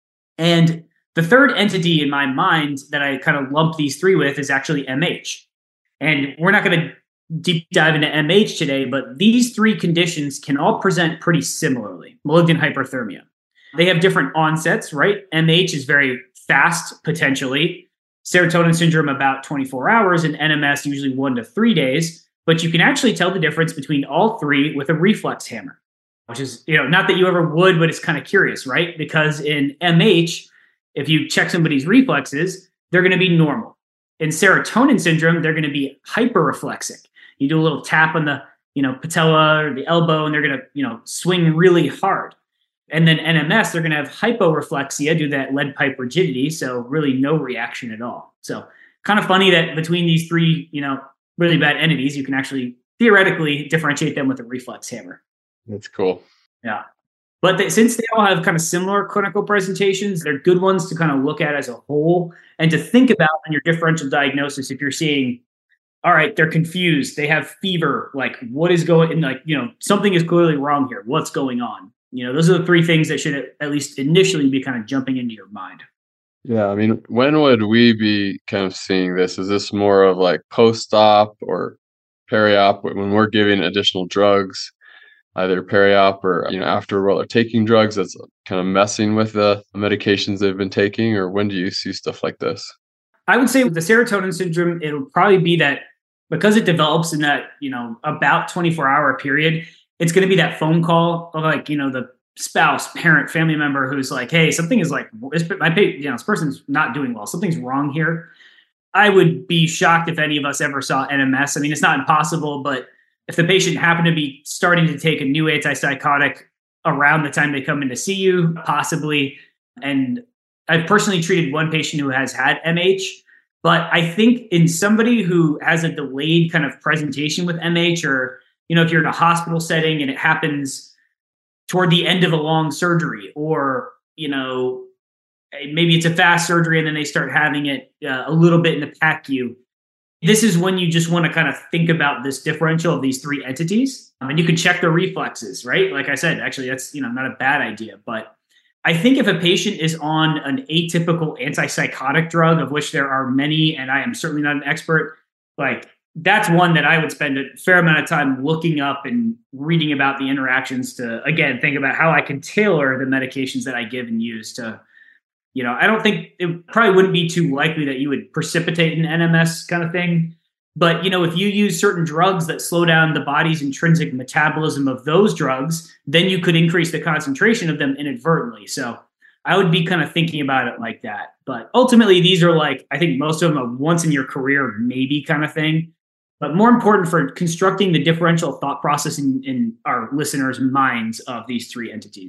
And the third entity in my mind that I kind of lump these three with is actually M H. And we're not going to deep dive into M H today, but these three conditions can all present pretty similarly. Malignant hyperthermia. They have different onsets, right? M H is very fast, potentially. Serotonin syndrome about twenty-four hours, and N M S usually one to three days. But you can actually tell the difference between all three with a reflex hammer, which is, you know, not that you ever would, but it's kind of curious, right? Because in M H, if you check somebody's reflexes, they're going to be normal. In serotonin syndrome, they're going to be hyperreflexic. You do a little tap on the, you know, patella or the elbow, and they're going to, you know, swing really hard. And then N M S, they're going to have hyporeflexia due to that lead pipe rigidity. So really no reaction at all. So kind of funny that between these three, you know, really bad entities, you can actually theoretically differentiate them with a reflex hammer. That's cool. Yeah. But they, since they all have kind of similar clinical presentations, they're good ones to kind of look at as a whole and to think about in your differential diagnosis. If you're seeing, all right, they're confused, they have fever, like what is going on? Like, you know, something is clearly wrong here. What's going on? You know, those are the three things that should at least initially be kind of jumping into your mind. Yeah, I mean, when would we be kind of seeing this? Is this more of like post-op or peri-op when we're giving additional drugs, either peri-op or, you know, after while they're taking drugs that's kind of messing with the medications they've been taking? Or when do you see stuff like this? I would say with the serotonin syndrome, it'll probably be that because it develops in that, you know, about twenty-four hour period, it's going to be that phone call of like, you know, the spouse, parent, family member who's like, hey, something is like, this, my, you know, this person's not doing well. Something's wrong here. I would be shocked if any of us ever saw N M S. I mean, it's not impossible, but if the patient happened to be starting to take a new antipsychotic around the time they come in to see you, possibly. And I've personally treated one patient who has had M H, but I think in somebody who has a delayed kind of presentation with M H, or, you know, if you're in a hospital setting and it happens toward the end of a long surgery, or, you know, maybe it's a fast surgery and then they start having it uh, a little bit in the P A C U. This is when you just want to kind of think about this differential of these three entities. Um, and you can check the reflexes, right? Like I said, actually, that's, you know, not a bad idea. But I think if a patient is on an atypical antipsychotic drug, of which there are many, and I am certainly not an expert, like that's one that I would spend a fair amount of time looking up and reading about the interactions to, again, think about how I can tailor the medications that I give and use to, you know, I don't think it probably wouldn't be too likely that you would precipitate an N M S kind of thing. But, you know, if you use certain drugs that slow down the body's intrinsic metabolism of those drugs, then you could increase the concentration of them inadvertently. So I would be kind of thinking about it like that. But ultimately, these are like, I think most of them a once in your career, maybe kind of thing. But more important for constructing the differential thought process in, in our listeners' minds of these three entities.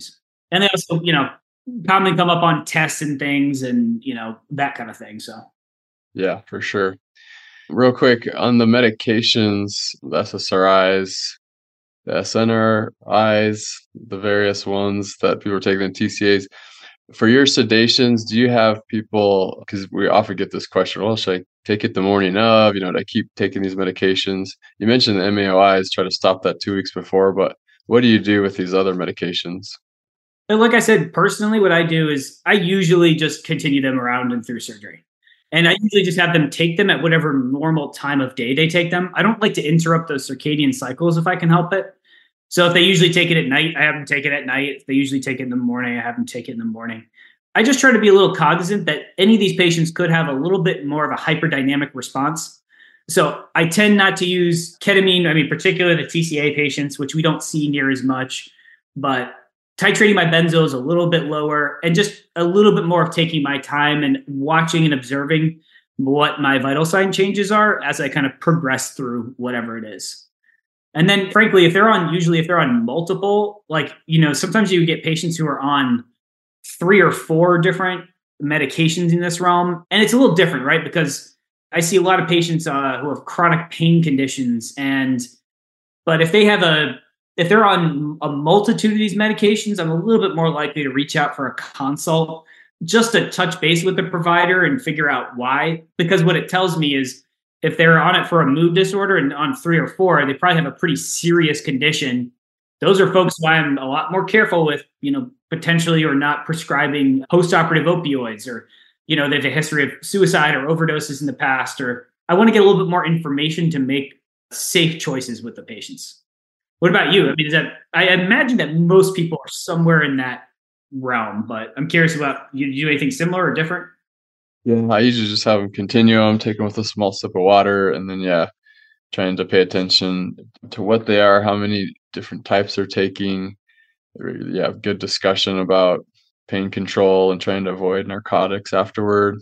And they also, you know, commonly come up on tests and things and, you know, that kind of thing. So, Yeah, for sure. Real quick on the medications, the S S R Is, the S N R Is, the various ones that people are taking, the T C As. For your sedations, do you have people, because we often get this question, well, should I take it the morning of, you know, do I keep taking these medications? You mentioned the M A O Is, try to stop that two weeks before, but what do you do with these other medications? but like I said, personally, what I do is I usually just continue them around and through surgery. And I usually just have them take them at whatever normal time of day they take them. I don't like to interrupt those circadian cycles if I can help it. So if they usually take it at night, I have them take it at night. If they usually take it in the morning, I have them take it in the morning. I just try to be a little cognizant that any of these patients could have a little bit more of a hyperdynamic response. So I tend not to use ketamine, I mean, particularly the T C A patients, which we don't see near as much, but titrating my benzos a little bit lower and just a little bit more of taking my time and watching and observing what my vital sign changes are as I kind of progress through whatever it is. And then frankly, if they're on, usually if they're on multiple, like, you know, sometimes you get patients who are on three or four different medications in this realm. And it's a little different, right? Because I see a lot of patients uh, who have chronic pain conditions. And, but if they have a, if they're on a multitude of these medications, I'm a little bit more likely to reach out for a consult just to touch base with the provider and figure out why. Because what it tells me is if they're on it for a mood disorder and on three or four, they probably have a pretty serious condition. Those are folks who I'm a lot more careful with, you know, potentially or not prescribing post-operative opioids, or, you know, they have a history of suicide or overdoses in the past, or I want to get a little bit more information to make safe choices with the patients. What about you? I mean, is that, I imagine that most people are somewhere in that realm, but I'm curious about, you do anything similar or different? Yeah, I usually just have them continue them, take them with a small sip of water, and then, yeah, trying to pay attention to what they are, how many different types they're taking. Or, yeah, good discussion about pain control and trying to avoid narcotics afterward.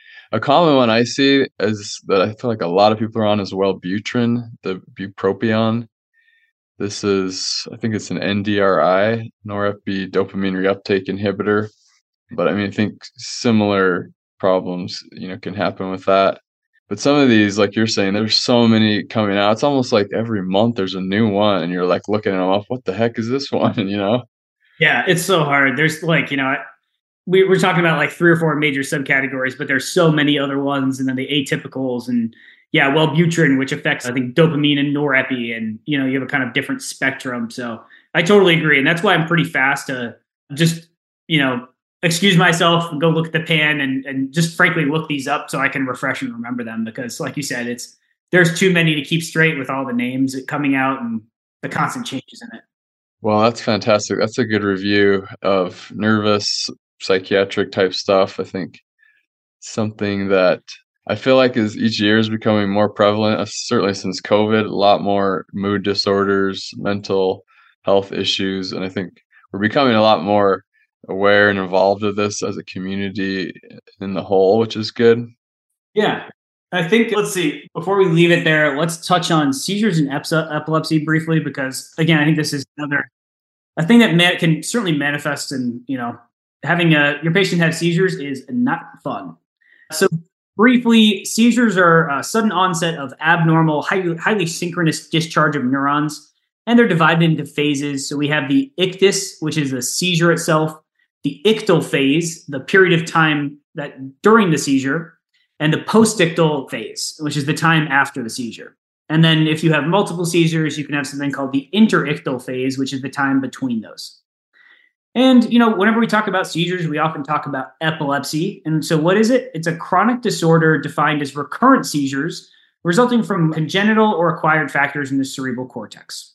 A common one I see is that I feel like a lot of people are on is Wellbutrin, the bupropion. This is, I think it's an N D R I, norepinephrine dopamine reuptake inhibitor. But I mean, I think similar problems, you know, can happen with that. But some of these, like you're saying, there's so many coming out. It's almost like every month there's a new one, and you're like looking at them off. What the heck is this one? You know? Yeah, it's so hard. There's like, you know, we, we're talking about like three or four major subcategories, but there's so many other ones, and then the atypicals, and yeah, Wellbutrin, which affects, I think, dopamine and norepinephrine, and, you know, you have a kind of different spectrum. So I totally agree. And that's why I'm pretty fast to just, you know, excuse myself and go look at the pan and, and just frankly look these up so I can refresh and remember them. Because like you said, it's, there's too many to keep straight with all the names coming out and the constant changes in it. Well, that's fantastic. That's a good review of nervous, psychiatric type stuff. I think something that I feel like is each year is becoming more prevalent, uh, certainly since COVID, a lot more mood disorders, mental health issues. And I think we're becoming a lot more aware and involved with this as a community in the whole, which is good. Yeah. I think, let's see, before we leave it there, let's touch on seizures and epilepsy briefly, because again, I think this is another, a thing that ma- can certainly manifest in, you know, having a, your patient have seizures is not fun. So briefly, seizures are a sudden onset of abnormal, highly, highly synchronous discharge of neurons, and they're divided into phases. So we have the ictus, which is the seizure itself, the ictal phase, the period of time that during the seizure, and the postictal phase, which is the time after the seizure. And then if you have multiple seizures, you can have something called the interictal phase, which is the time between those. And, you know, whenever we talk about seizures, we often talk about epilepsy. And so what is it? It's a chronic disorder defined as recurrent seizures resulting from congenital or acquired factors in the cerebral cortex.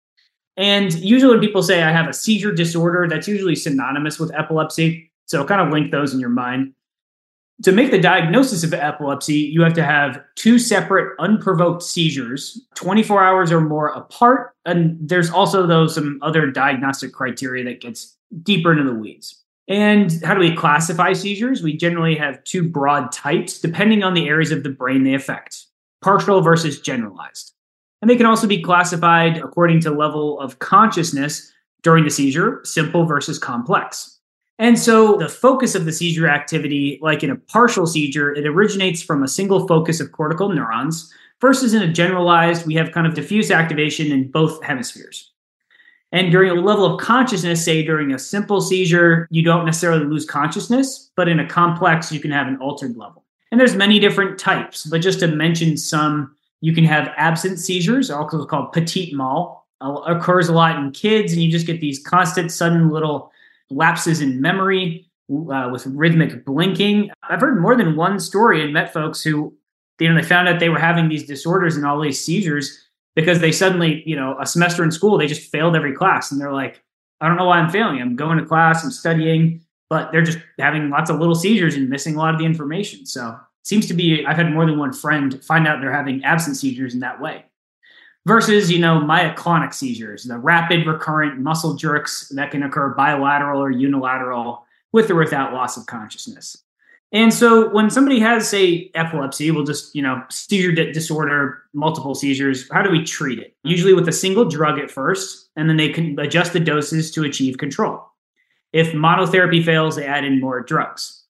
And usually when people say I have a seizure disorder, that's usually synonymous with epilepsy. So kind of link those in your mind. To make the diagnosis of epilepsy, you have to have two separate unprovoked seizures, twenty-four hours or more apart. And there's also, though, some other diagnostic criteria that gets deeper into the weeds. And how do we classify seizures? We generally have two broad types, depending on the areas of the brain they affect, partial versus generalized. And they can also be classified according to level of consciousness during the seizure, simple versus complex. And so the focus of the seizure activity, like in a partial seizure, it originates from a single focus of cortical neurons versus in a generalized, we have kind of diffuse activation in both hemispheres. And during a level of consciousness, say during a simple seizure, you don't necessarily lose consciousness, but in a complex, you can have an altered level. And there's many different types, but just to mention some, you can have absent seizures, also called petit mal, uh, occurs a lot in kids, and you just get these constant, sudden little lapses in memory uh, with rhythmic blinking. I've heard more than one story and met folks who, you know, they found out they were having these disorders and all these seizures because they suddenly, you know, a semester in school, they just failed every class. And they're like, I don't know why I'm failing. I'm going to class, I'm studying, but they're just having lots of little seizures and missing a lot of the information. So it seems to be, I've had more than one friend find out they're having absent seizures in that way. Versus, you know, myoclonic seizures, the rapid recurrent muscle jerks that can occur bilateral or unilateral with or without loss of consciousness. And so when somebody has, say, epilepsy, we'll just, you know, seizure disorder, multiple seizures, how do we treat it? Usually with a single drug at first, and then they can adjust the doses to achieve control. If monotherapy fails, they add in more drugs.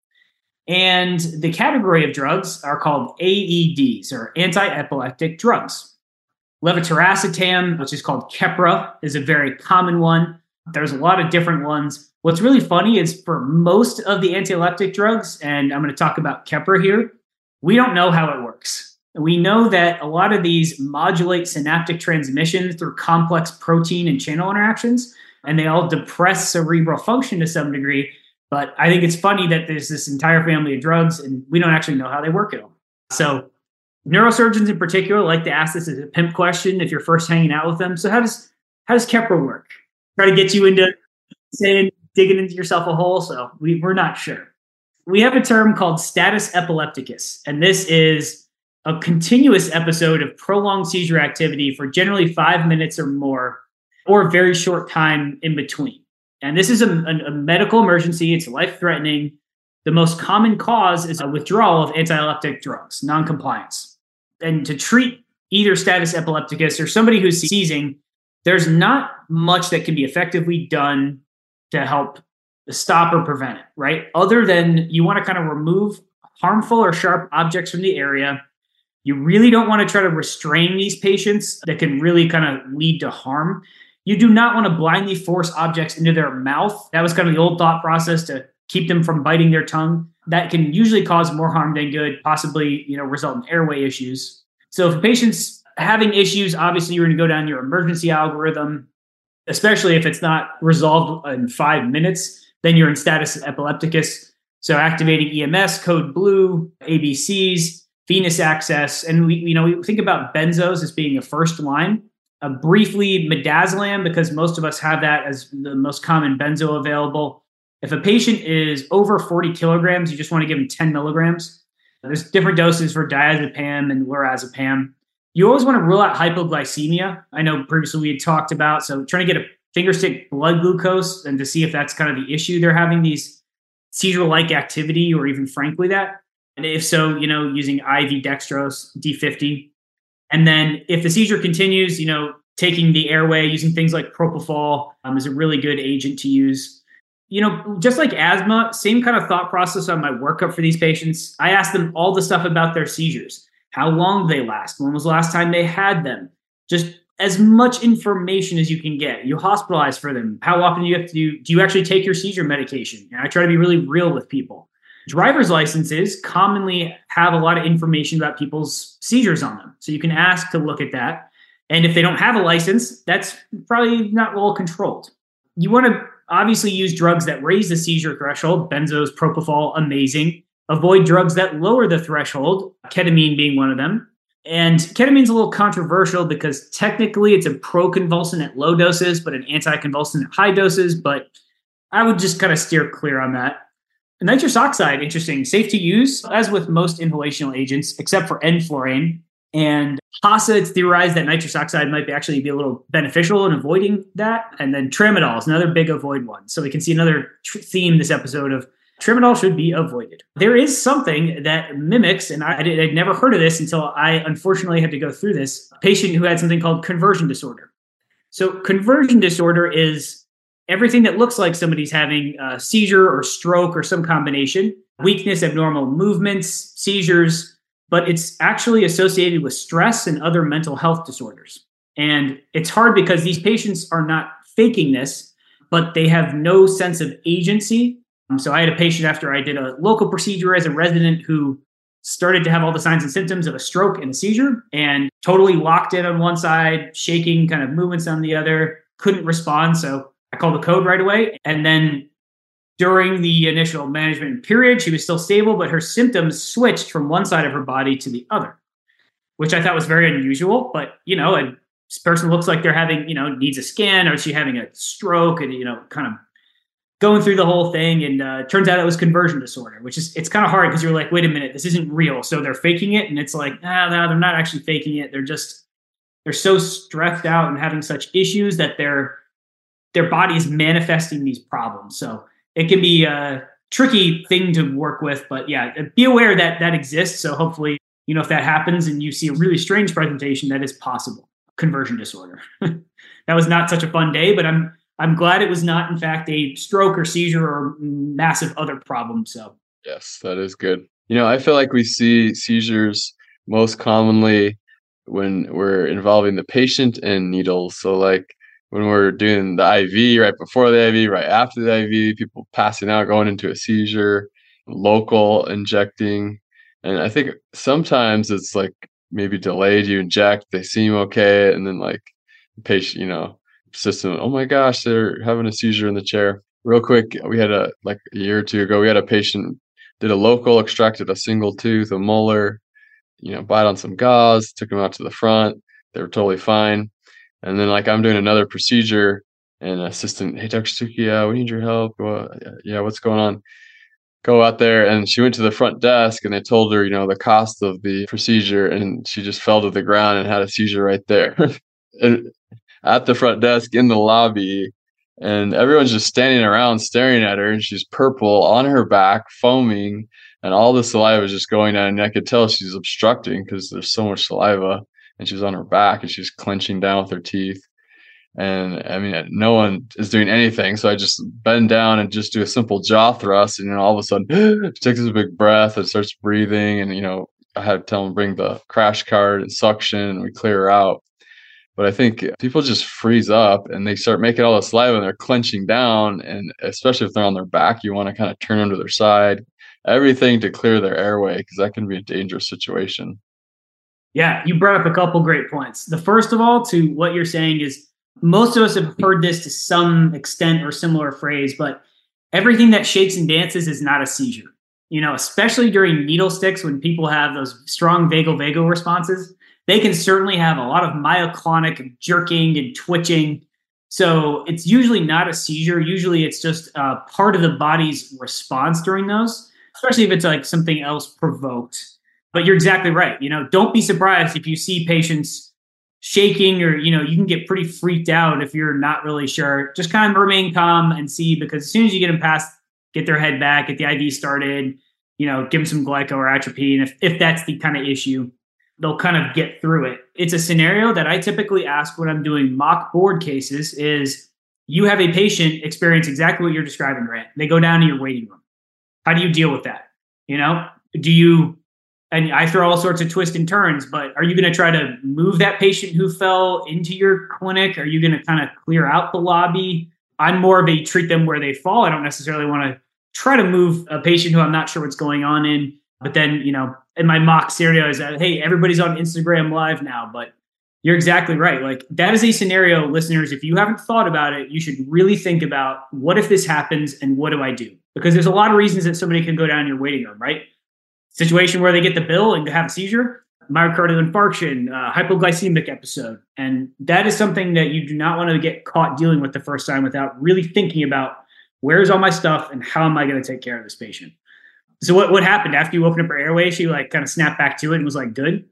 And the category of drugs are called A E Ds, or anti-epileptic drugs. Levetiracetam, which is called Keppra, is a very common one. There's a lot of different ones. What's really funny is for most of the anti-epileptic drugs, and I'm going to talk about Keppra here, we don't know how it works. We know that a lot of these modulate synaptic transmission through complex protein and channel interactions, and they all depress cerebral function to some degree. But I think it's funny that there's this entire family of drugs, and we don't actually know how they work at all. So neurosurgeons in particular like to ask this as a pimp question if you're first hanging out with them. So how does how does Keppra work? Try to get you into saying, digging into yourself a hole. So we, we're not sure. We have a term called status epilepticus, and this is a continuous episode of prolonged seizure activity for generally five minutes or more, or a very short time in between. And this is a, a, a medical emergency. It's life-threatening. The most common cause is a withdrawal of anti-epileptic drugs, noncompliance. And to treat either status epilepticus or somebody who's seizing, there's not much that can be effectively done to help stop or prevent it, right? Other than you want to kind of remove harmful or sharp objects from the area. You really don't want to try to restrain these patients that can really kind of lead to harm. You do not want to blindly force objects into their mouth. That was kind of the old thought process to keep them from biting their tongue. That can usually cause more harm than good, possibly, you know, result in airway issues. So if a patient's having issues, obviously you're going to go down your emergency algorithm, especially if it's not resolved in five minutes, then you're in status epilepticus. So activating E M S, code blue, A B Cs, venous access. And we, you know, we think about benzos as being a first line. Uh, briefly, midazolam, because most of us have that as the most common benzo available. If a patient is over forty kilograms, you just want to give them ten milligrams. There's different doses for diazepam and lorazepam. You always want to rule out hypoglycemia. I know previously we had talked about, so trying to get a finger stick blood glucose and to see if that's kind of the issue. They're having these seizure-like activity or even frankly that. And if so, you know, using I V dextrose, D fifty. And then if the seizure continues, you know, taking the airway, using things like propofol um, is a really good agent to use. You know, just like asthma, same kind of thought process on my workup for these patients. I ask them all the stuff about their seizures. How long they last? When was the last time they had them? Just as much information as you can get. You hospitalize for them. How often do you have to do? Do you actually take your seizure medication? And I try to be really real with people. Driver's licenses commonly have a lot of information about people's seizures on them. So you can ask to look at that. And if they don't have a license, that's probably not well controlled. You want to obviously use drugs that raise the seizure threshold. Benzos, propofol, amazing. Avoid drugs that lower the threshold, ketamine being one of them. And ketamine's a little controversial because technically it's a proconvulsant at low doses, but an anticonvulsant at high doses. But I would just kind of steer clear on that. Nitrous oxide, interesting, safe to use, as with most inhalational agents, except for enflurane. And H A S A, it's theorized that nitrous oxide might be actually be a little beneficial in avoiding that. And then tramadol is another big avoid one. So we can see another tr- theme this episode of tramadol should be avoided. There is something that mimics, and I, I'd never heard of this until I unfortunately had to go through this, a patient who had something called conversion disorder. So conversion disorder is everything that looks like somebody's having a seizure or stroke or some combination, weakness, abnormal movements, seizures, but it's actually associated with stress and other mental health disorders. And it's hard because these patients are not faking this, but they have no sense of agency. Um, so I had a patient after I did a local procedure as a resident who started to have all the signs and symptoms of a stroke and a seizure and totally locked in on one side, shaking, kind of movements on the other, couldn't respond. So I called the code right away. And then during the initial management period, she was still stable, but her symptoms switched from one side of her body to the other, which I thought was very unusual. But, you know, and this person looks like they're having, you know, needs a scan, or is she having a stroke, and, you know, kind of going through the whole thing. And uh, turns out it was conversion disorder, which is, it's kind of hard because you're like, wait a minute, this isn't real. So they're faking it. And it's like, ah, no, they're not actually faking it. They're just, they're so stressed out and having such issues that their, their body is manifesting these problems. So it can be a tricky thing to work with, but yeah, be aware that that exists. So hopefully, you know, if that happens and you see a really strange presentation, that is possible. Conversion disorder. That was not such a fun day, but I'm, I'm glad it was not, in fact, a stroke or seizure or massive other problem. So, yes, that is good. You know, I feel like we see seizures most commonly when we're involving the patient and needles. So, like when we're doing the I V, right before the I V, right after the I V, people passing out, going into a seizure, local injecting. And I think sometimes it's like maybe delayed, you inject, they seem okay, and then like the patient, you know, system, oh my gosh, they're having a seizure in the chair. Real quick, we had a like a year or two ago, we had a patient did a local, extracted a single tooth, a molar, you know, bite on some gauze, took them out to the front. They were totally fine. And then like I'm doing another procedure, and assistant, hey, Doctor Stuckey, uh, we need your help. Well, yeah, what's going on? Go out there, and she went to the front desk, and they told her, you know, the cost of the procedure, and she just fell to the ground and had a seizure right there. And at the front desk in the lobby, and everyone's just standing around staring at her, and she's purple on her back, foaming, and all the saliva is just going down, and I could tell she's obstructing because there's so much saliva, and she's on her back and she's clenching down with her teeth. And I mean, no one is doing anything, so I just bend down and just do a simple jaw thrust, and you know, all of a sudden she takes a big breath and starts breathing, and you know, I had to tell them bring the crash cart and suction, and we clear her out. But I think people just freeze up and they start making all the saliva, and they're clenching down. And especially if they're on their back, you want to kind of turn them to their side, everything to clear their airway, because that can be a dangerous situation. Yeah, you brought up a couple great points. The first of all, to what you're saying is most of us have heard this to some extent or similar phrase, but everything that shakes and dances is not a seizure. You know, especially during needle sticks, when people have those strong vagal-vagal responses, they can certainly have a lot of myoclonic jerking and twitching. So it's usually not a seizure. Usually it's just uh, part of the body's response during those, especially if it's like something else provoked. But you're exactly right. You know, don't be surprised if you see patients shaking, or, you know, you can get pretty freaked out if you're not really sure. Just kind of remain calm and see, because as soon as you get them past, get their head back, get the I V started, you know, give them some glyco or atropine. If, if that's the kind of issue, they'll kind of get through it. It's a scenario that I typically ask when I'm doing mock board cases is, you have a patient experience exactly what you're describing, Grant. They go down to your waiting room. How do you deal with that? You know, do you, and I throw all sorts of twists and turns, but are you going to try to move that patient who fell into your clinic? Are you going to kind of clear out the lobby? I'm more of a treat them where they fall. I don't necessarily want to try to move a patient who I'm not sure what's going on in. But then, you know, in my mock scenario is that, hey, everybody's on Instagram Live now. But you're exactly right. Like, that is a scenario, listeners, if you haven't thought about it, you should really think about, what if this happens and what do I do? Because there's a lot of reasons that somebody can go down your waiting room, right? Situation where they get the bill and have a seizure, myocardial infarction, uh, hypoglycemic episode. And that is something that you do not want to get caught dealing with the first time without really thinking about, where's all my stuff and how am I going to take care of this patient? So what, what happened after you opened up her airway? She like kind of snapped back to it and was like, good?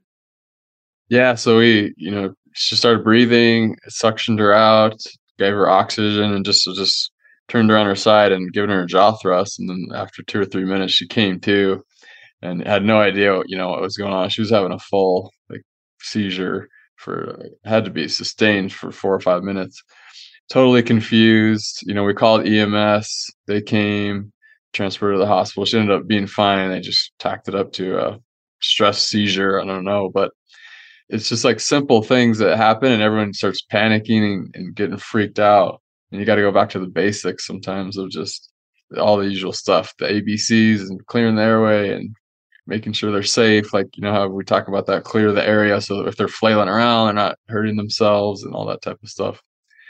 Yeah. So we, you know, she started breathing, suctioned her out, gave her oxygen, and just, just turned her on her side and given her a jaw thrust. And then after two or three minutes, she came to, and had no idea, you know, what was going on. She was having a full like seizure for, had to be sustained for four or five minutes. totally confused. You know, we called E M S. They came, transferred her to the hospital. She ended up being fine. And they just tacked it up to a stress seizure. I don't know, but it's just like simple things that happen and everyone starts panicking and, and getting freaked out. And you got to go back to the basics sometimes of just all the usual stuff, the A B Cs and clearing the airway and making sure they're safe. Like, you know, how we talk about that, clear the area so that if they're flailing around, they're not hurting themselves and all that type of stuff.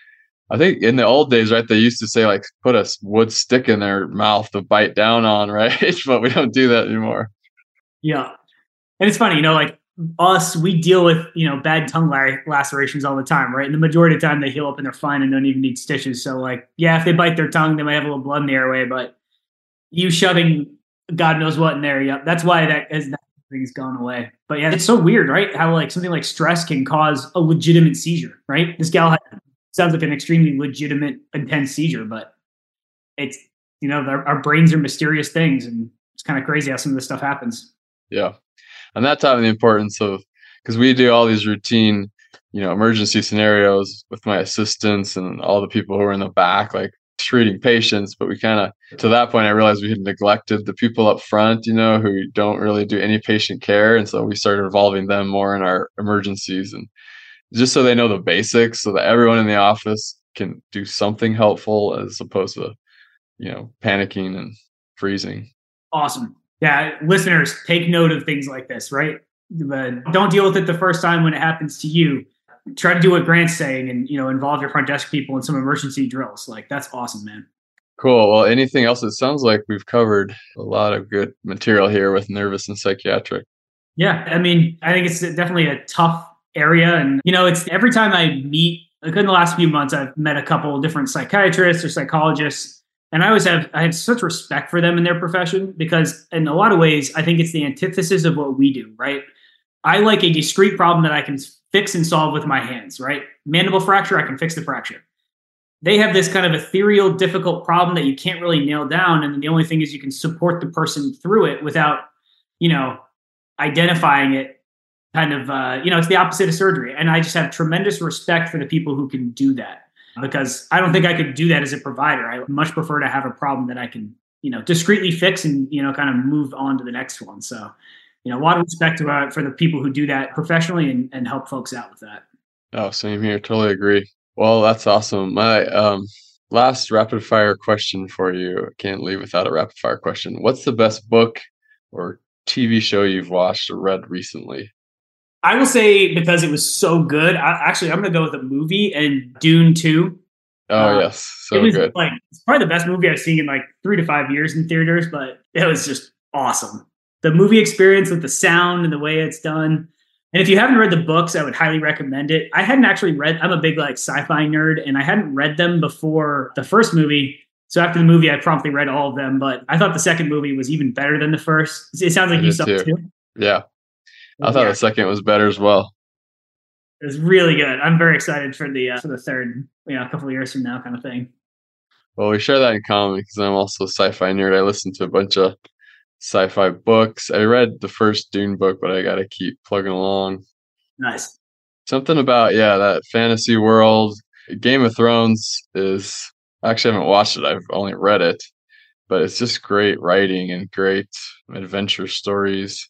I think in the old days, right, they used to say like put a wood stick in their mouth to bite down on, right? But we don't do that anymore. Yeah. And it's funny, you know, like us, we deal with, you know, bad tongue lacerations all the time, right? And the majority of the time they heal up and they're fine and don't even need stitches. So like, yeah, if they bite their tongue, they might have a little blood in the airway, but you shoving God knows what in there. Yeah. That's why that has things gone away. But yeah, it's so weird, right? How like something like stress can cause a legitimate seizure, right? This gal had, sounds like an extremely legitimate, intense seizure, but it's, you know, our, our brains are mysterious things and it's kind of crazy how some of this stuff happens. Yeah. And that taught me the importance of, because we do all these routine, you know, emergency scenarios with my assistants and all the people who are in the back, like treating patients. But we kind of, to that point, I realized we had neglected the people up front, you know, who don't really do any patient care. And so we started involving them more in our emergencies and just so they know the basics so that everyone in the office can do something helpful as opposed to, you know, panicking and freezing. Awesome. Yeah, listeners, take note of things like this, right? But don't deal with it the first time when it happens to you. Try to do what Grant's saying and, you know, involve your front desk people in some emergency drills. Like, that's awesome, man. Cool. Well, anything else? It sounds like we've covered a lot of good material here with nervous and psychiatric. Yeah, I mean, I think it's definitely a tough area. And, you know, it's every time I meet, like in the last few months, I've met a couple of different psychiatrists or psychologists. And I always have, I have such respect for them in their profession because in a lot of ways, I think it's the antithesis of what we do, right? I like a discrete problem that I can fix and solve with my hands, right? Mandible fracture, I can fix the fracture. They have this kind of ethereal, difficult problem that you can't really nail down. And then the only thing is you can support the person through it without, you know, identifying it kind of, uh, you know, it's the opposite of surgery. And I just have tremendous respect for the people who can do that. Because I don't think I could do that as a provider. I much prefer to have a problem that I can, you know, discreetly fix and, you know, kind of move on to the next one. So, you know, a lot of respect about for the people who do that professionally and, and help folks out with that. Oh, same here. Totally agree. Well, that's awesome. My um, last rapid fire question for you. I can't leave without a rapid fire question. What's the best book or T V show you've watched or read recently? I will say because it was so good. I, actually, I'm going to go with a movie and Dune two. Oh, uh, yes. So it was good. Like, it's probably the best movie I've seen in like three to five years in theaters, but it was just awesome. The movie experience with the sound and the way it's done. And if you haven't read the books, I would highly recommend it. I hadn't actually read, I'm a big like sci-fi nerd and I hadn't read them before the first movie. So after the movie, I promptly read all of them, but I thought the second movie was even better than the first. It sounds like I you did saw too. it too. Yeah. I thought yeah. the second was better as well. It was really good. I'm very excited for the uh, for the third, you know, a couple of years from now kind of thing. Well, we share that in common because I'm also a sci-fi nerd. I listen to a bunch of sci-fi books. I read the first Dune book, but I got to keep plugging along. Nice. Something about, yeah, that fantasy world. Game of Thrones is, I actually haven't watched it. I've only read it, but it's just great writing and great adventure stories.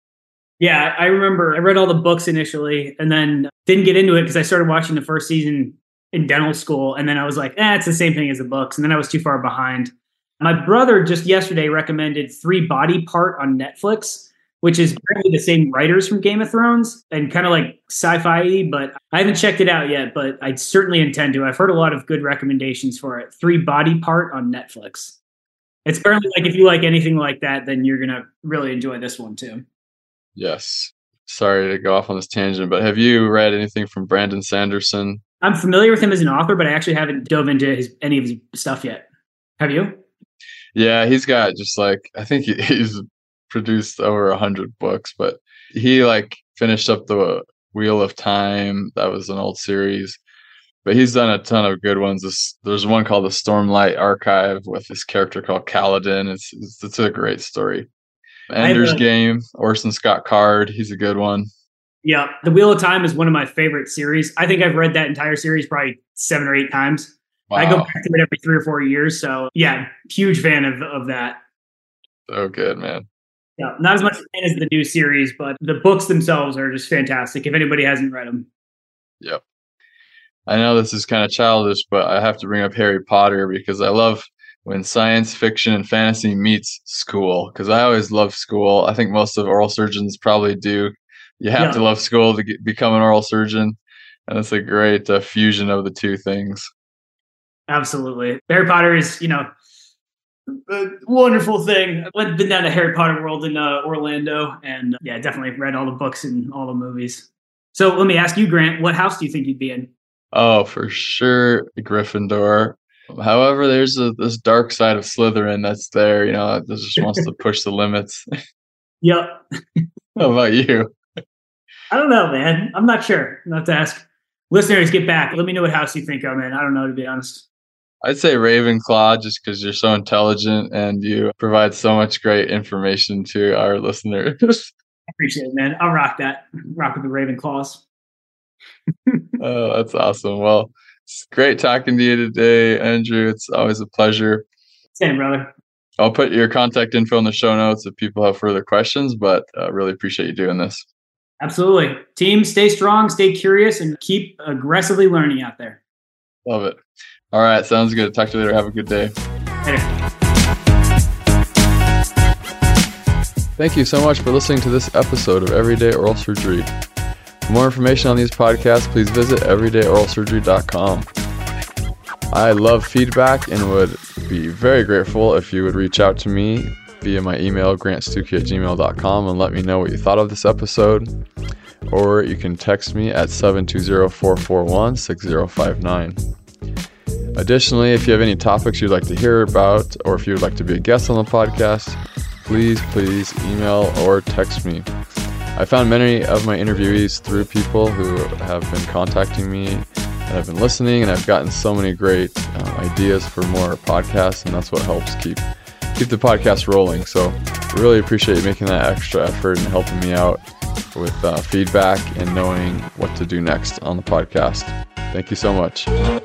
Yeah, I remember I read all the books initially and then didn't get into it because I started watching the first season in dental school. And then I was like, eh, it's the same thing as the books. And then I was too far behind. My brother just yesterday recommended Three Body Part on Netflix, which is apparently the same writers from Game of Thrones and kind of like sci-fi, but I haven't checked it out yet, but I certainly intend to. I've heard a lot of good recommendations for it. Three Body Part on Netflix. It's apparently like if you like anything like that, then you're going to really enjoy this one too. Yes. Sorry to go off on this tangent, but have you read anything from Brandon Sanderson? I'm familiar with him as an author, but I actually haven't dove into his, any of his stuff yet. Have you? Yeah, he's got just like, I think he, he's produced over a hundred books, but he like finished up the Wheel of Time. That was an old series, but he's done a ton of good ones. This, there's one called the Stormlight Archive with this character called Kaladin. It's, it's, it's a great story. Ender's a, Game, Orson Scott Card. He's a good one. Yeah. The Wheel of Time is one of my favorite series. I think I've read that entire series probably seven or eight times. Wow. I go back to it every three or four years. So yeah, huge fan of, of that. So good, man. Yeah, not as much as the new series, but the books themselves are just fantastic. If anybody hasn't read them. Yep. I know this is kind of childish, but I have to bring up Harry Potter because I love when science fiction and fantasy meets school, because I always love school. I think most of oral surgeons probably do. You have yeah. to love school to get, become an oral surgeon. And it's a great uh, fusion of the two things. Absolutely. Harry Potter is, you know, a wonderful thing. I've been down to Harry Potter World in uh, Orlando, and uh, yeah, definitely read all the books and all the movies. So let me ask you, Grant, what house do you think you'd be in? Oh, for sure, Gryffindor. However, there's a, this dark side of Slytherin that's there, you know, that just wants to push the limits. Yep. How about you? I don't know, man. I'm not sure. I'll have to ask listeners. Get back. Let me know what house you think I'm in. I don't know, to be honest. I'd say Ravenclaw, just because you're so intelligent and you provide so much great information to our listeners. I appreciate it, man. I'll rock that. Rock with the Ravenclaws. Oh, that's awesome. Well, it's great talking to you today, Andrew. It's always a pleasure. Same, brother. I'll put your contact info in the show notes if people have further questions, but I uh, really appreciate you doing this. Absolutely. Team, stay strong, stay curious, and keep aggressively learning out there. Love it. All right. Sounds good. Talk to you later. Have a good day. Later. Thank you so much for listening to this episode of Everyday Oral Surgery. For more information on these podcasts, please visit everyday oral surgery dot com. I love feedback and would be very grateful if you would reach out to me via my email, grant stuckey at gmail dot com, and let me know what you thought of this episode. Or you can text me at seven two zero, four four one, six zero five nine. Additionally, if you have any topics you'd like to hear about, or if you would like to be a guest on the podcast, please, please email or text me. I found many of my interviewees through people who have been contacting me and have been listening, and I've gotten so many great um, ideas for more podcasts, and that's what helps keep keep the podcast rolling. So I really appreciate you making that extra effort and helping me out with uh, feedback and knowing what to do next on the podcast. Thank you so much.